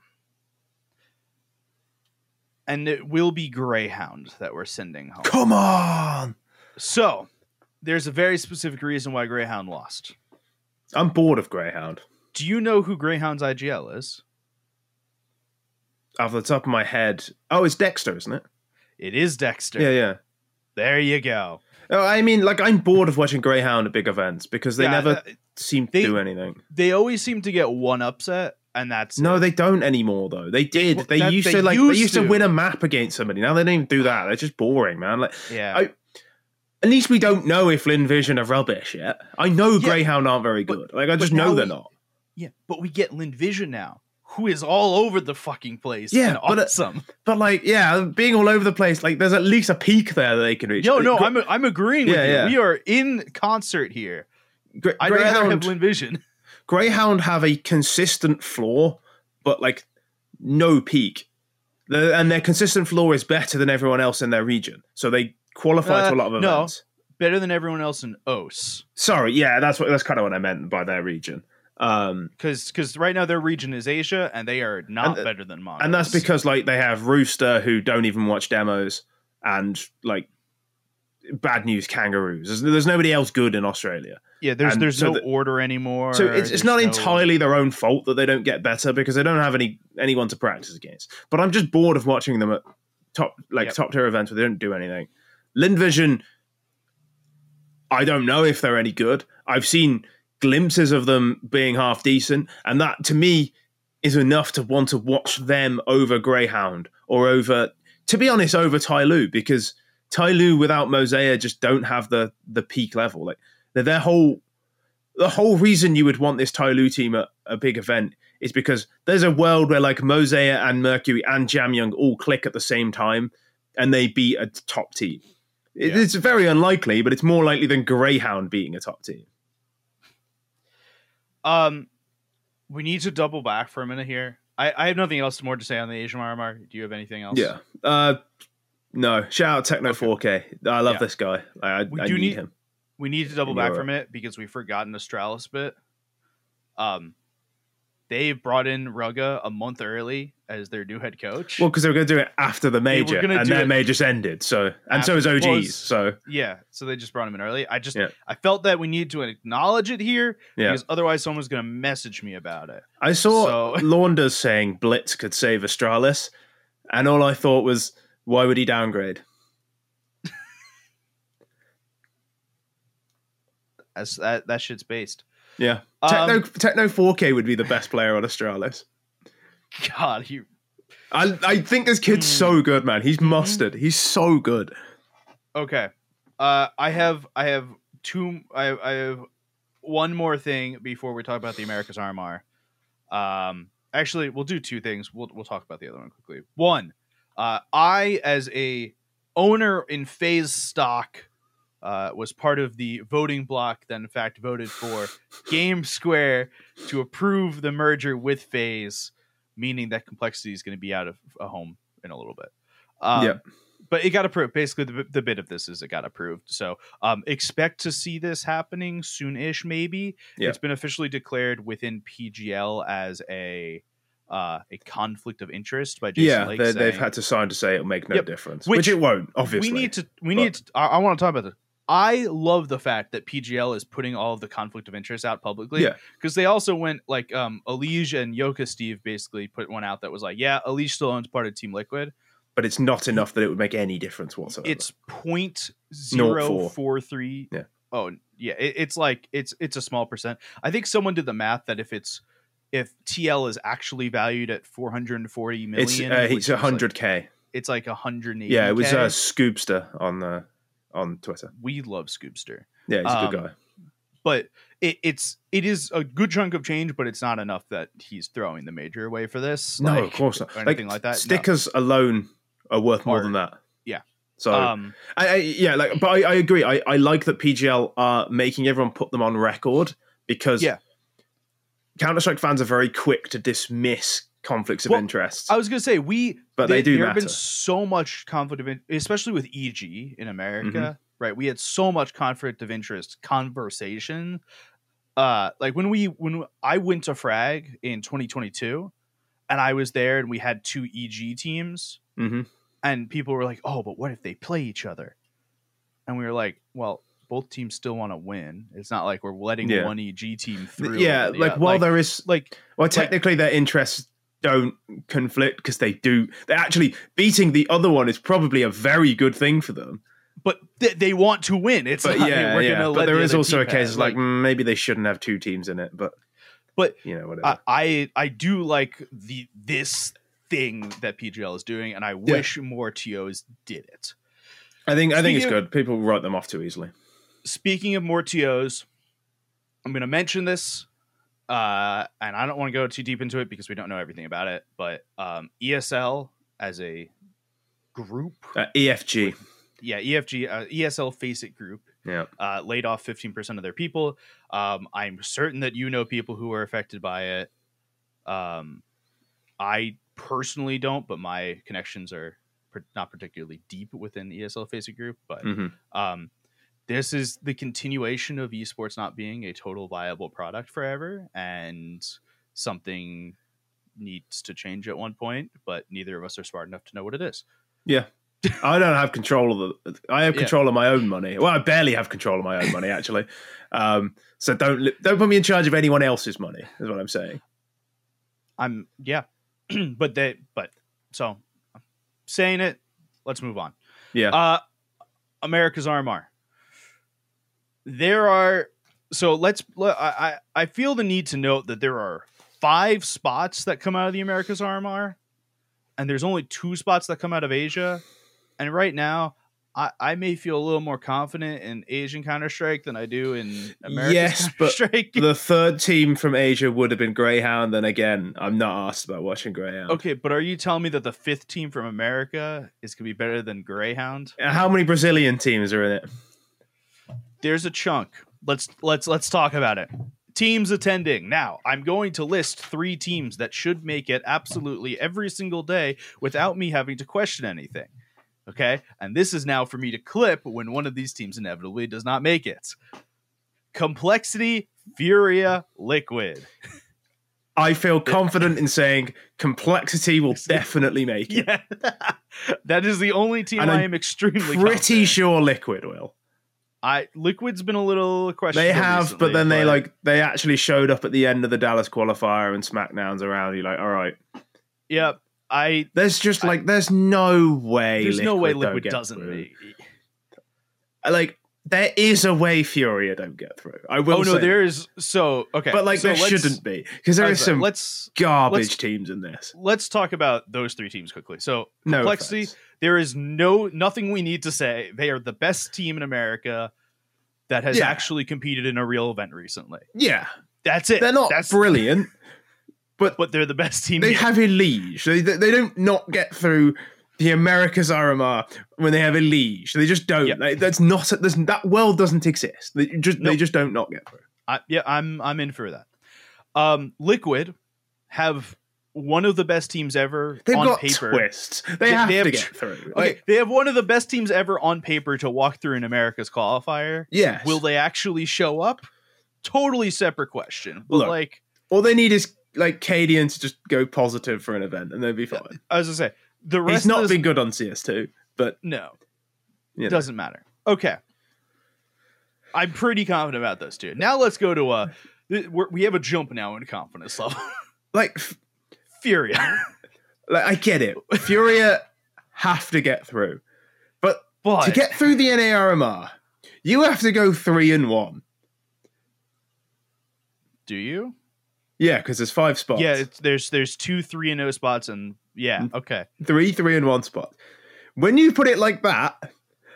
and it will be Greyhound that we're sending home. Come on! So there's a very specific reason why Greyhound lost. I'm bored of Greyhound. Do you know who Greyhound's I G L is? Off the top of my head, oh, it's Dexter, isn't it? It is Dexter. Yeah, yeah. There you go. Oh, I mean, like, I'm bored of watching Greyhound at big events because they Yeah, never uh, seem to they- do anything. They always seem to get one upset, and that's No, it. they don't anymore, though. They did. Well, they that- used they to like. used they used to. to. win a map against somebody. Now they don't even do that. They're just boring, man. Like, yeah. I- at least we don't know if Lin Vision are rubbish yet. I know Yeah, Greyhound aren't very but- good. Like, I but just know now they're we- not. yeah, but we get Lin Vision now, who is all over the fucking place. Yeah, and but, uh, awesome. But like, yeah, being all over the place. Like, there's at least a peak there that they can reach. Yo, no, Gre- I'm I'm agreeing with Yeah, you. yeah. We are in concert here. Gre- I'd rather have Greyhound. Lin Vision. Greyhound have a consistent floor, but like no peak. The, and their consistent floor is better than everyone else in their region. So they qualify Uh, to a lot of no. events. Better than everyone else in O S. Sorry, yeah, that's what that's kind of what I meant by their region. Um, Because right now their region is Asia, and they are not And- better than mine. and that's because like they have Rooster who don't even watch demos, and like bad news kangaroos. There's, there's nobody else good in Australia. Yeah, there's And there's so no the- order anymore. So it's, it's There's not no- entirely their own fault that they don't get better because they don't have any anyone to practice against. But I'm just bored of watching them at top like Yep. top tier events where they don't do anything. Lind Vision, I don't know if they're any good. I've seen glimpses of them being half decent, and that to me is enough to want to watch them over Greyhound or over, to be honest, over Tai Lu, because Tai Lu without Mosea just don't have the the peak level. Like their their whole the whole reason you would want this Tai Lu team at a big event is because there's a world where like Mosea and Mercury and Jamyoung all click at the same time and they beat a top team. It- Yeah. It's very unlikely, but it's more likely than Greyhound beating a top team. Um, we need to double back for a minute here. I, I have nothing else more to say on the Asian R M R. Do you have anything else? Yeah. Uh, no. Shout out Techno four K. I love Yeah. this guy. I, I, We I do need need- him. We need to double In back for a Europe. minute because we've forgotten Astralis bit. Um, they brought in Rugga a month early as their new head coach. Well, because they were going to do it after the They were major, gonna and do their it major just ended. So, and so is after- O G's. well, it's- So, yeah, so they just brought him in early. I just Yeah. I felt that we needed to acknowledge it here yeah. because otherwise someone's going to message me about it. I saw So- Launders saying Blitz could save Astralis, and all I thought was, why would he downgrade? As that that shit's based. Yeah. Um, Techno, Techno four K would be the best player on Astralis. God, he I, I think this kid's Hmm. so good, man. He's mustard. He's so good. Okay. Uh, I have I have two. I, I have one more thing before we talk about the America's R M R. Um, actually, we'll do two things. We'll we'll talk about the other one quickly. One, uh, I as a owner in FaZe stock uh, was part of the voting block that in fact voted for Game Square to approve the merger with FaZe, meaning that Complexity is going to be out of a home in a little bit. Um, Yep. But it got approved. Basically, the, the bit of this is it got approved. So um, expect to see this happening soon-ish, maybe. Yeah. It's been officially declared within P G L as a uh, a conflict of interest by Jason Yeah, Lake. they, they've saying- had to sign to say it'll make no Yep. difference, Which which, it won't, obviously. We need to. We but- need. To, I, I want to talk about this. I love the fact that P G L is putting all of the conflict of interest out publicly. Yeah. Because they also went like um Elige and Yoka Steve basically put one out that was like, yeah, Elige still owns part of Team Liquid. But it's not enough that it would make any difference whatsoever. It's point zero four three. Yeah. Oh yeah. It, it's like it's it's a small percent. I think someone did the math that if it's if T L is actually valued at four hundred forty million, It's uh, which it's is like- one hundred K. it's like one hundred eighty. Yeah, it was uh, Scoopster on uh, on Twitter. We love Scoopster. Yeah, he's a good Um, guy. But it, it's it is a good chunk of change, but it's not enough that he's throwing the major away for this. No, like, of course not. Or Like, anything like, that. No. stickers alone are worth more Are- than that. yeah. So Um, I, I, yeah, like, but I, I agree. I, I like that P G L are making everyone put them on record because Yeah. Counter Strike fans are very quick to dismiss conflicts of Well, interest. I was gonna say we, But they do There have been matter. so much conflict of, in- especially with E G in America, Mm-hmm. right? We had so much conflict of interest conversation. Uh, like when we when I went to Frag in twenty twenty-two, and I was there, and we had two E G teams, hmm and people were like, "Oh, but what if they play each other?" And we were like, "Well, both teams still want to win. It's not like we're letting Yeah. one E G team through." Yeah, over the like oth- while there is, like well, technically their interests don't conflict because they do. They're actually beating the other one is probably a very good thing for them. but th- they want to win. It's But not, yeah, we're yeah. gonna But let there the is other also a team case pass. like mm, maybe they shouldn't have two teams in it, but But you know whatever. I, I I do like the this thing that P G L is doing, and I wish more T Os did it. I think I think it's speaking good. People write them off too easily. Speaking of more T Os, I'm going to mention this, uh, and I don't want to go too deep into it because we don't know everything about it. But um, E S L as a group, Uh, E F G, yeah, E F G, uh, E S L Faceit Group. yeah, Uh, laid off fifteen percent of their people. Um, I'm certain that you know people who are affected by it. Um, I personally don't, but my connections are per- not particularly deep within the E S L Faceit Group. But hmm um, this is the continuation of esports not being a total viable product forever, and something needs to change at one point. But neither of us are smart enough to know what it is. yeah. I don't have control of the. I have Yeah. control of my own money. Well, I barely have control of my own money actually. Um, so don't li- don't put me in charge of anyone else's money. Is what I'm saying. I'm yeah, but they but so saying it. Let's move on. Yeah. Uh, America's R M R. There are so let's. I I I feel the need to note that there are five spots that come out of the America's R M R, and there's only two spots that come out of Asia. And right now, I, I may feel a little more confident in Asian Counter-Strike than I do in American Yes, but Counter-Strike. the third team from Asia would have been Greyhound. And again, I'm not asked about watching Greyhound. Okay, but are you telling me that the fifth team from America is going to be better than Greyhound? How many Brazilian teams are in it? There's a chunk. Let's let's let's talk about it. Teams attending. Now, I'm going to list three teams that should make it absolutely every single day without me having to question anything. Okay? And this is now for me to clip when one of these teams inevitably does not make it. Complexity, Furia, Liquid. I feel confident in saying Complexity will definitely make it. Yeah. That is the only team And I I'm am extremely Pretty confident. sure Liquid will. I Liquid's been a little questionable. They have, recently, but then they like they actually showed up at the end of the Dallas qualifier and SmackDown's around. You're like, all right. Yep. I There's just like there's no way. there's Liquid no way don't Liquid get doesn't through. make. Like there is a way Furia don't get through. I will. Oh no, say there that. is so okay. But like so there let's- shouldn't be because there I is was like, some let's garbage let's- teams in this. let's talk about those three teams quickly. So No Complexity, offense. there is no nothing we need to say. They are the best team in America that has Yeah. actually competed in a real event recently. Yeah, That's it. they're not That's brilliant, but but they're the best team. they yet. have a liege. They they don't not get through the America's R M R when they have a liege. They just don't. Yep. Like, that's not there's, that world doesn't exist. They just they Nope. just don't not get through. I, yeah, I'm I'm in for that. Um, Liquid have one of the best teams ever They've on got paper. twists. They, They- have they have to tr- get through. Okay, Like, they have one of the best teams ever on paper to walk through an America's qualifier. yes. Will they actually show up? Totally separate question. But Look, like, All they need is like Cadian to just go positive for an event, and they'll be fine. I was gonna say, the rest He's not of this, been good on C S two, but no, you know. doesn't matter. Okay, I'm pretty confident about those two. Now let's go to uh, th- we're, we have a jump now in confidence level. like f- Furia, like I get it. Furia have to get through, but but to get through the N A R M R, you have to go three and one. do you? Yeah, because there's five spots. Yeah, it's, there's there's two three and no spots, and yeah, okay. three, three, and one spot. When you put it like that,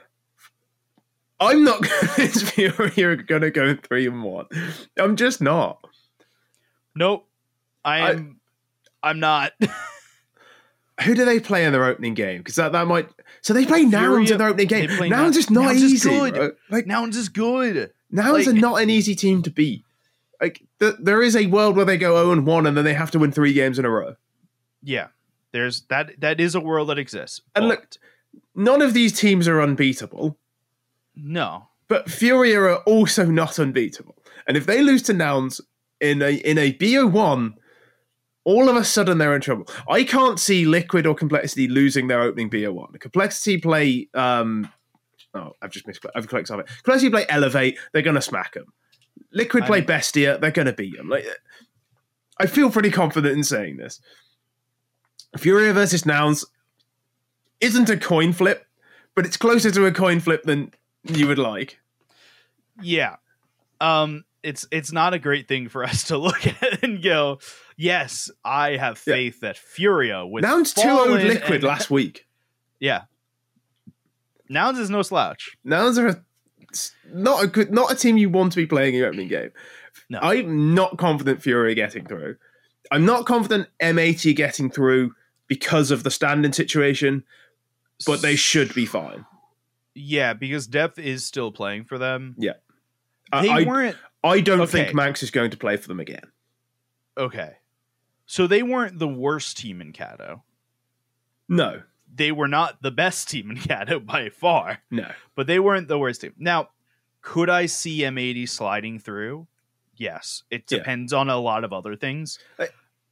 I'm not convinced Fury are going to go three and one. I'm just not. Nope, I am. I, am not. Who do they play in their opening game? Because that, that might. So they play Nouns Fury- in their opening game. they play Nouns Nouns- is not Nouns is easy. good. bro. Like Nouns is good. Nouns like- are not an easy team to beat. Like th- there is a world where they go zero and one, and then they have to win three games in a row. Yeah, there's that. That is a world that exists. And but look, none of these teams are unbeatable. no, But Furia are also not unbeatable. And if they lose to Nouns in a in a B O one, all of a sudden they're in trouble. I can't see Liquid or Complexity losing their opening B O one. Complexity play um oh, I've just missed I've clicked off it. Complexity play Elevate, they're gonna smack them. Liquid play I'm- Bestia, they're gonna beat them. Like I feel pretty confident in saying this. Furia versus Nouns isn't a coin flip, but it's closer to a coin flip than you would like. yeah, um, it's it's not a great thing for us to look at and go, yes, I have Yeah. faith that Furia with Nouns two Fallen oh'd Liquid and- last week. Yeah, Nouns is no slouch. Nouns are a, it's not a good, not a team you want to be playing in your opening game. No. I'm not confident Fury getting through. I'm not confident M eighty getting through because of the stand-in situation, but they should be fine. Yeah, because Depth is still playing for them. I, They I, weren't I don't Okay. think Manx is going to play for them again. okay. So they weren't the worst team in Kato. No, They were not the best team in Kato by far, no. but they weren't the worst team. Now, could I see M eighty sliding through? Yes. It Yeah. depends on a lot of other things. I-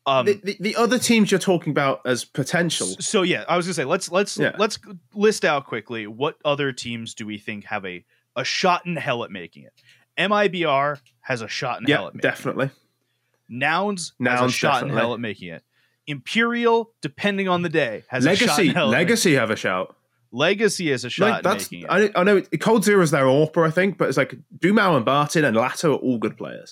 Um, the, the, the other teams you're talking about as potential. So yeah, I was gonna say let's let's Yeah. let's list out quickly what other teams do we think have a a shot in hell at making it. M I B R has a shot in Yeah, hell at making definitely. it. Nouns, Nouns has a shot definitely. in hell at making it. Imperial, depending on the day, has a shot Legacy, in hell. at Legacy have a shout. Legacy has a shot Like in that's, making it. I, I know Cold Zero is their Orpa, I think, but it's like Dumao and Barton and Lato are all good players.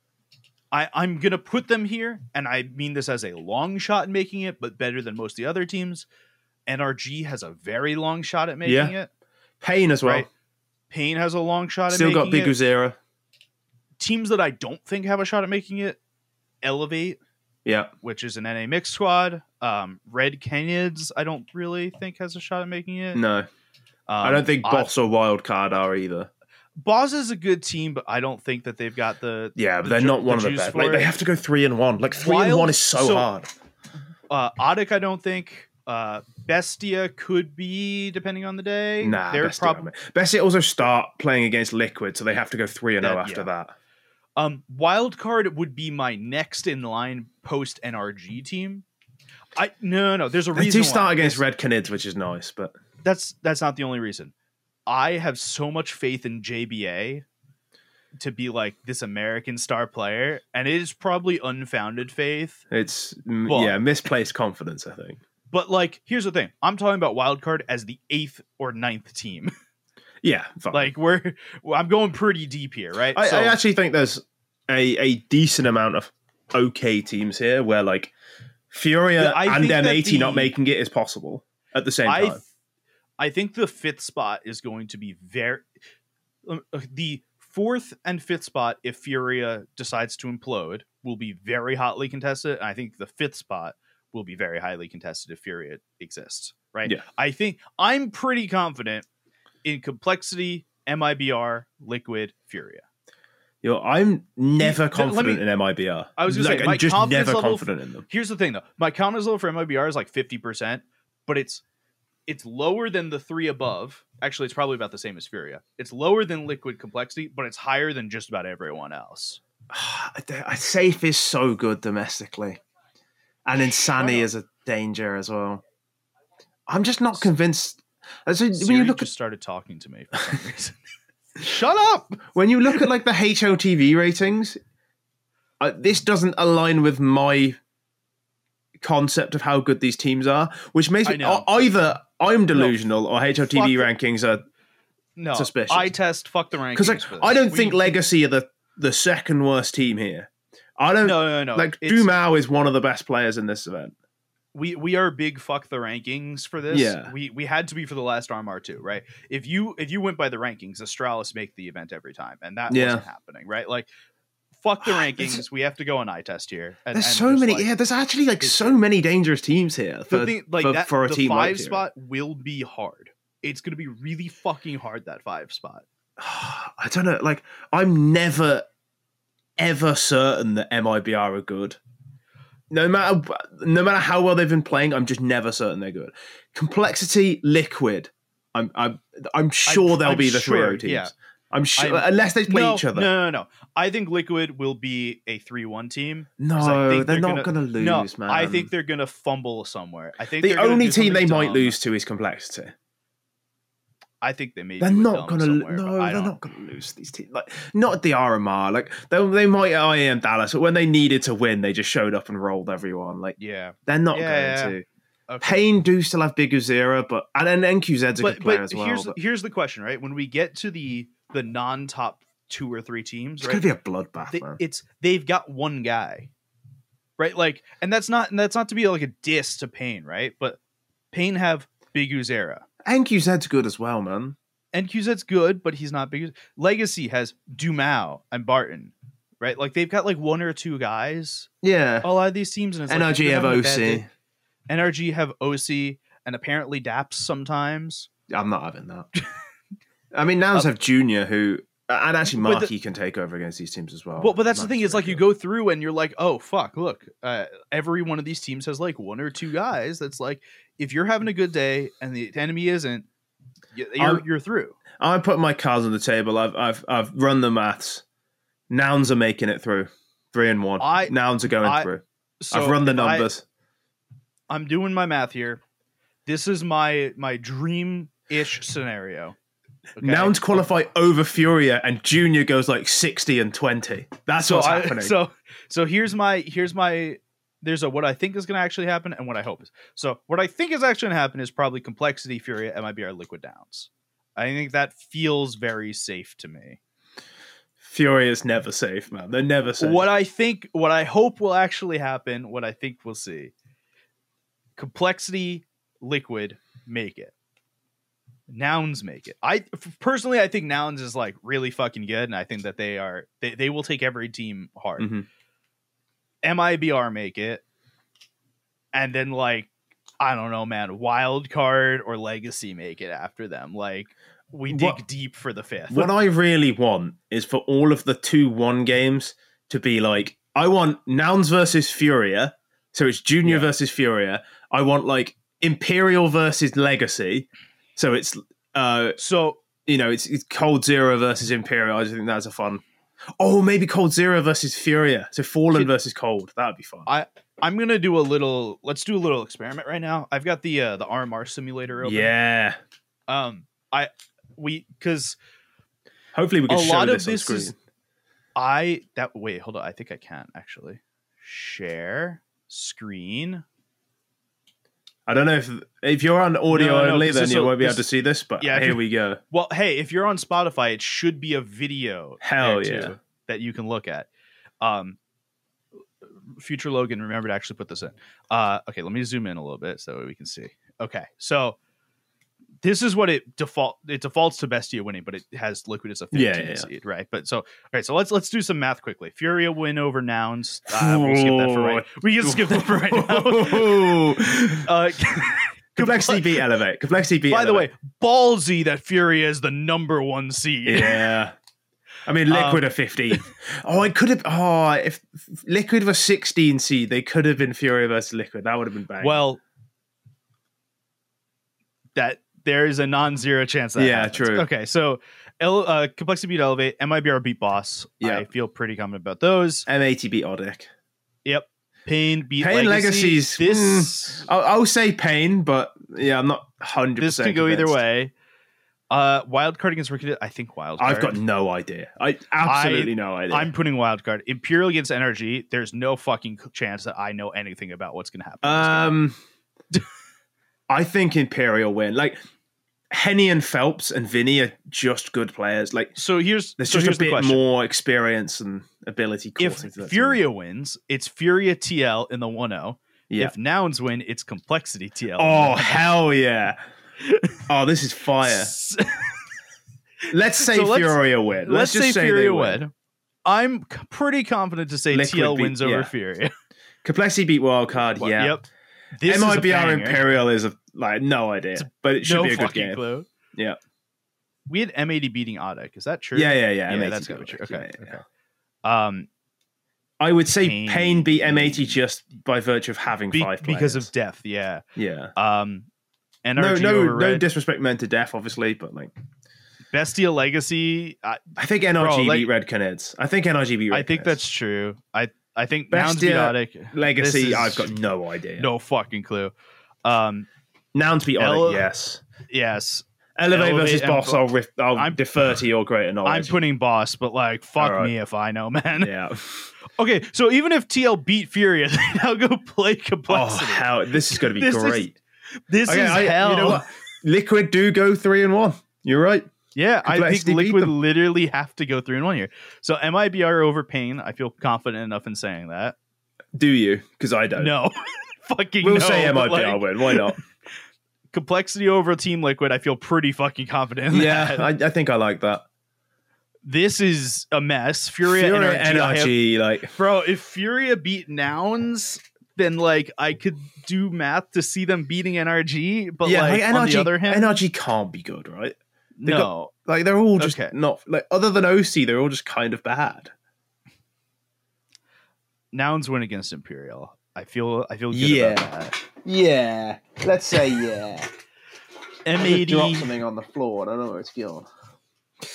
I, I'm gonna put them here, and I mean this as a long shot in making it, but better than most of the other teams. N R G has a very long shot at making Yeah. it. Pain as well. Right. Pain has a long shot Still at got making Big it. Uzera. Teams that I don't think have a shot at making it: Elevate, Yeah. which is an N A mixed squad. Um, Red Canids, I don't really think has a shot at making it. No. Um, I don't think I- Boss or Wildcard are either. Boz is a good team, but I don't think that they've got the Yeah, but the they're ju- not one the of the juice best. for Like, it. they have to go three and one. Like three and Wild- one is so, so- hard. Uh, Audic, I don't think. Uh, Bestia could be depending on the day. Nah, they're Bestia, probably Bestia also start playing against Liquid, so they have to go three and That- zero after yeah. that. um Wildcard would be my next in line post N R G team. I no no no. There's a They reason do start why. against It's- Red Canids, which is nice, but That's that's not the only reason. I have so much faith in J B A to be like this American star player, and it is probably unfounded faith. it's mm, But- yeah misplaced confidence. I think. But like, here's the thing: I'm talking about Wildcard as the eighth or ninth team. Yeah, fine. Like we're, well, I'm going pretty deep here, right? I, So- I actually think there's a, a decent amount of okay teams here where like Furia Yeah, I and think that M eighty the- not making it is possible at the same I, time. th- I think the fifth spot is going to be very uh, uh, the fourth and fifth spot. If Furia decides to implode, will be very hotly contested. And I think the fifth spot will be very highly contested if Furia exists. Right? Yeah. I think I'm pretty confident in Complexity, M I B R, Liquid, Furia. You know, I'm never Th- let me- confident in M I B R. I was gonna like, say, I'm my just confidence never level- confident in them. Here's the thing, though. My confidence level for M I B R is like fifty percent, but it's it's lower than the three above. Actually, it's probably about the same as Furia. It's lower than Liquid Complexity, but it's higher than just about everyone else. Safe is so good domestically, and Insani up. is a danger as well. I'm just not convinced. So when Siri you look just at started talking to me for some reason. Shut up! when you look at like the H O T V ratings, uh, this doesn't align with my concept of how good these teams are, which makes I me know. o- either I'm delusional or H O T V fuck rankings are No, Suspicious. I test. Fuck the rankings. because like for this. I don't We- think Legacy are the the second worst team here. I don't No, no, no. like It's- Dumao is one of the best players in this event. we we are big fuck the rankings for this. Yeah. We we had to be for the last R M R too, right? If you if you went by the rankings, Astralis make the event every time, and that Yeah. wasn't happening, right? Like fuck the There's- rankings. We have to go on eye test here. And, There's and so just, many. like, yeah, there's actually like it's- so many dangerous teams here for, the thing, like for, that, for a the team five like Fury. spot will be hard. It's gonna be really fucking hard, that five spot. I don't know. Like I'm never ever certain that M I B R are good. No matter no matter how well they've been playing, I'm just never certain they're good. Complexity, Liquid. I'm I'm I'm sure they'll I'm be the sure, three oh teams. yeah. I'm sure I'm- unless they play no, each other. No, no, no. I think Liquid will be a three one team. 'cause No, I think they're, not gonna, going to lose, no, man. I think they're gonna fumble somewhere. I think the they're gonna only do team they something might dumb. lose to is Complexity. I think they may. They're do a not dumb going to. somewhere, No, but I they're don't- not going to lose these teams. Like not at the R M R. Like they they might at I A M Dallas, but when they needed to win, they just showed up and rolled everyone. Like Yeah, they're not Yeah, going yeah. to. okay. Pain do still have Big Uzera, but and then N Q Z's a but good player but as well. here's but here's the question, right? When we get to the the non top two or three teams, it's right? going to be a bloodbath, they, man. it's they've got one guy, right? Like, and that's not and that's not to be like a diss to Pain, right? But Pain have Big Uzera. N Q Z's good as well, man. N Q Z's good, but he's not big. Legacy has Dumao and Barton, right? Like they've got like one or two guys. Yeah. A lot of these teams, and it's N R G like, have they're having O a bad C. day. N R G have O C, and apparently Daps sometimes. I'm not having that. I mean, Nouns Uh, have Junior, who and actually but the- Marky can take over against these teams as well. Well, but that's the thing Marky's is like very you good. go through and you're like, oh fuck, look, uh, every one of these teams has like one or two guys. That's like, if you're having a good day and the enemy isn't, y- you're I'm- you're through. I put my cards on the table. I've I've I've run the maths. Nouns are making it through. Three and one. I- Nouns are going I- through. So I've run the if I- numbers. I'm doing my math here. This is my my dream-ish scenario. Okay? Nouns qualify over Furia, and Junior goes like sixty and twenty. That's so what's I, happening. So so here's my here's my there's a what I think is going to actually happen and what I hope is. So what I think is actually going to happen is probably Complexity, Furia, M I B R, Liquid Nouns. I think that feels very safe to me. Furia is never safe, man. They're never safe. What I think, what I hope will actually happen, what I think we'll see. Complexity, Liquid, make it. Nouns make it. I personally, I think Nouns is like really fucking good, and I think that they are they, they will take every team hard. Mm-hmm. M I B R make it, and then like I don't know, man, Wild Card or Legacy make it after them. Like we dig What- deep for the fifth. What I really want is for all of the two one games to be like, I want Nouns versus Furia, so it's Junior Yeah. versus Furia. I want like Imperial versus Legacy, so it's uh So you know it's, it's Cold Zero versus Imperial. I just think that's a fun. Oh, maybe Cold Zero versus Furia, so Fallen Kid- versus Cold. That would be fun. I I'm gonna do a little. Let's do a little experiment right now. I've got the uh, the R M R simulator open. Yeah. Um. I we because Hopefully we can a show lot of this on this screen. is I that wait hold on. I think I can actually share screen. I don't know if if you're on audio No, no, no, only, 'cause then this you will- won't be able this- to see this. But Yeah, if here you- we go. Well, hey, if you're on Spotify, it should be a video. Hell there, yeah. too, that you can look at. Um, future Logan, remember to actually put this in. Uh, okay, let me zoom in a little bit so we can see. Okay, so this is what it default. It defaults to Bestia winning, but it has Liquid as a fifteen Yeah, yeah, yeah. seed, right? But so, all right, so let's let's do some math quickly. Furia win over Nouns. Uh, we'll skip that for right. We can skip that for right now. uh, Complexity beat Elevate. Complexity beat By the Elevate. way, ballsy that Furia is the number one seed. Yeah. I mean, Liquid Um, are fifteen. Oh, I could have. Oh, if Liquid was sixteen seed, they could have been Furia versus Liquid. That would have been bang. Well, that there is a non-zero chance that Yeah, happens. true. Okay, so L, uh, Complexity beat Elevate, M I B R beat Boss. Yeah. I feel pretty confident about those. M eighty beat Odic. Yep. Pain beat Pain Legacy. Legacy's- This I'll, I'll say Pain, but yeah, I'm not one hundred percent this could go either convinced. way. Uh, Wildcard against Wicked. I think Wildcard. I've got no idea. I absolutely no idea. I'm putting Wildcard. Imperial against N R G. There's no fucking chance that I know anything about what's going to happen. in this game. Um, I think Imperial win. Like Henny and Phelps and Vinny are just good players. Like So here's there's so just here's a the bit question. more experience and ability. If coursing through that Furia wins, it's Furia T L in the one oh. team. yeah. If Nouns win, it's Complexity T L. Oh hell yeah! Oh, this is fire. Let's say So let's- Furia win. Let's, Let's, just say, say Furia they win. I'm c- pretty confident to say Liquid T L beat- wins over yeah. Furia. Complexity beat Wildcard. Yeah. Yep. This M I B R is a banger. Imperial is a, like no idea, but it should no be a good fucking game. clue. Yeah. We had M eighty beating Odic. Is that true? Yeah, yeah, yeah. Yeah, M eighty that's beat gotta be Odic. true. Okay, Yeah, yeah, okay. yeah. Um, I would say Pain- Pain beat M eighty just by virtue of having be- five players. because of depth. Yeah. yeah. Um, No, N R G no, over no Red. disrespect meant to Def, obviously, but like Bestia Legacy. I, I think N R G Bro, like- beat Red Canids. I think N R G beat Red I think Canids. that's true. I I think Nouns beat Bestia, Odic. Legacy. This is- I've got no idea. No fucking clue. Um, Nouns beat Odic. Ele- yes. yes. Elevate, Elevate versus and Boss. Bo- I'll, rif- I'll I'm- defer to your greater I'm knowledge. putting Boss, but like, fuck Alright. me if I know, man. yeah. Okay, so even if T L beat Furia, they now go play Oh Complexity. hell! This is going to be This is great. This Okay, is I- hell. You know what? Liquid do go three and one. You're right. Yeah, I think Complexity beat Liquid them. literally have to go three and one here. So M I B R over Pain. I feel confident enough in saying that. Do you? Because I don't. No, fucking We'll no. say M I but, B R like, win. Why not? Complexity over Team Liquid. I feel pretty fucking confident. In yeah, that. I, I think I like that. This is a mess. Furia, Furia N R G, I have- N R G, like bro. If Furia beat Nouns, then like I could do math to see them beating N R G. But yeah, like, like, N R G. on the other hand, N R G can't be good, right? They've no. Like they're all just Okay. not like other than O C, they're all just kind of bad. Nouns win against Imperial. I feel I feel good Yeah. about that. Yeah, let's say yeah. M eighty something on the floor. I don't know where it's going.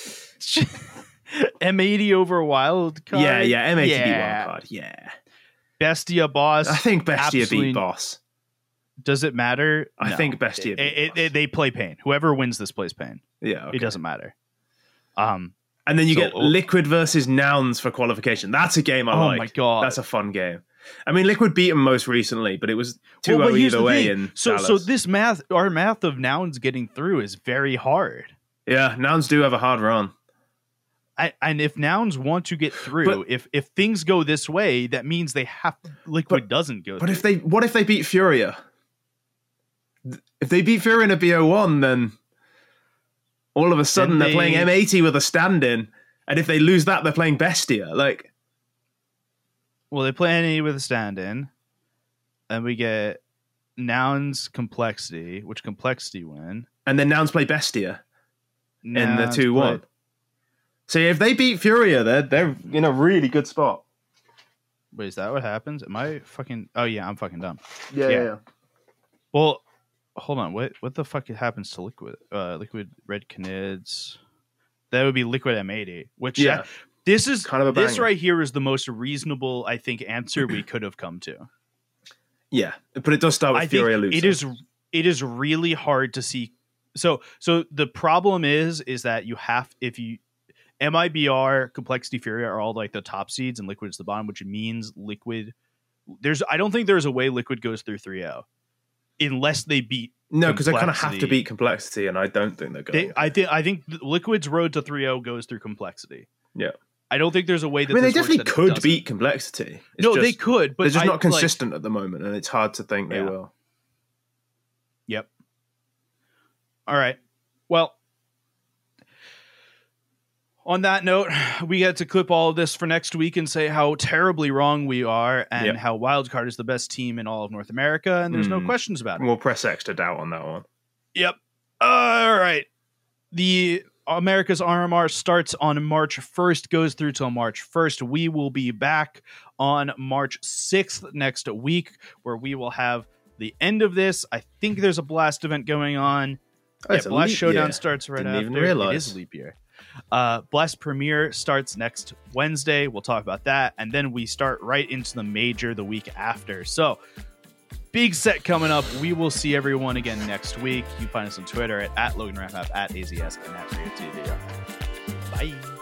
M eighty over Wild Card. Yeah, yeah. M eighty beat Yeah. Wildcard. Yeah. Bestia boss. I think Bestia absolutely- beat Boss. Does it matter? I No. think Bestia beat It, it, Boss. it- they play Pain. Whoever wins this plays Pain. Yeah, okay. It doesn't matter. Um, And then you So- get Liquid versus Nouns for qualification. That's a game I Oh like. my God. That's a fun game. I mean, Liquid beat them most recently, but it was two oh well, but here's either the way thing. in So, Dallas. so this math, our math of Nouns getting through is very hard. Yeah, Nouns do have a hard run. I, and if Nouns want to get through, But- if if things go this way, that means they have Liquid But- doesn't go. But through. if they, what if they beat Furia? If they beat Furia in a B O one, then all of a sudden Then they're they- playing M eighty with a stand-in, and if they lose that, they're playing Bestia. Like, well, they play any with a stand-in, and we get Nouns Complexity, which Complexity win. and then Nouns play Bestia in the Nouns two one. play- So if they beat Furia, they're they're in a really good spot. Wait, is that what happens? Am I fucking? Oh yeah, I'm fucking dumb. Yeah, Yeah. Well, hold on. What what the fuck happens to Liquid? Uh, Liquid Red Canids. That would be Liquid M eighty. Which Yeah. uh, this is Kind of a this banger. right here is the most reasonable I think answer we could have come to. Yeah, but it does start with I Furia think losing. it is it is really hard to see. So so the problem is is that you have if you M I B R, Complexity, Furia are all like the top seeds and Liquid's the bottom, which means Liquid. There's I don't think there's a way Liquid goes through three oh unless they beat. No, because they kind of have to Complexity. beat Complexity, and I don't think they're going. They, I think I think Liquid's road to three oh goes through Complexity. Yeah. I don't think there's a way that I mean, they this works definitely that it could doesn't. beat Complexity. It's No, just, they could, but they're just I, not like- consistent at the moment, and it's hard to think they Yeah. will. Yep. All right. Well, on that note, we get to clip all of this for next week and say how terribly wrong we are and Yep. how Wildcard is the best team in all of North America, and there's no Mm. questions about it. We'll press X to doubt on that one. Yep. All right. The America's R M R starts on March first, goes through till March first. We will be back on March sixth next week, where we will have the end of this. I think there's a Blast event going on. Oh, Yeah, it's a Blast leap Showdown year. starts right Didn't after. even realize. It is a leap year. Uh, Blast Premiere starts next Wednesday. We'll talk about that. And then we start right into the major the week after. So, big set coming up. We will see everyone again next week. You can find us on Twitter at, at Logan Ramap, at A Z S, and at Rio T V R. Bye.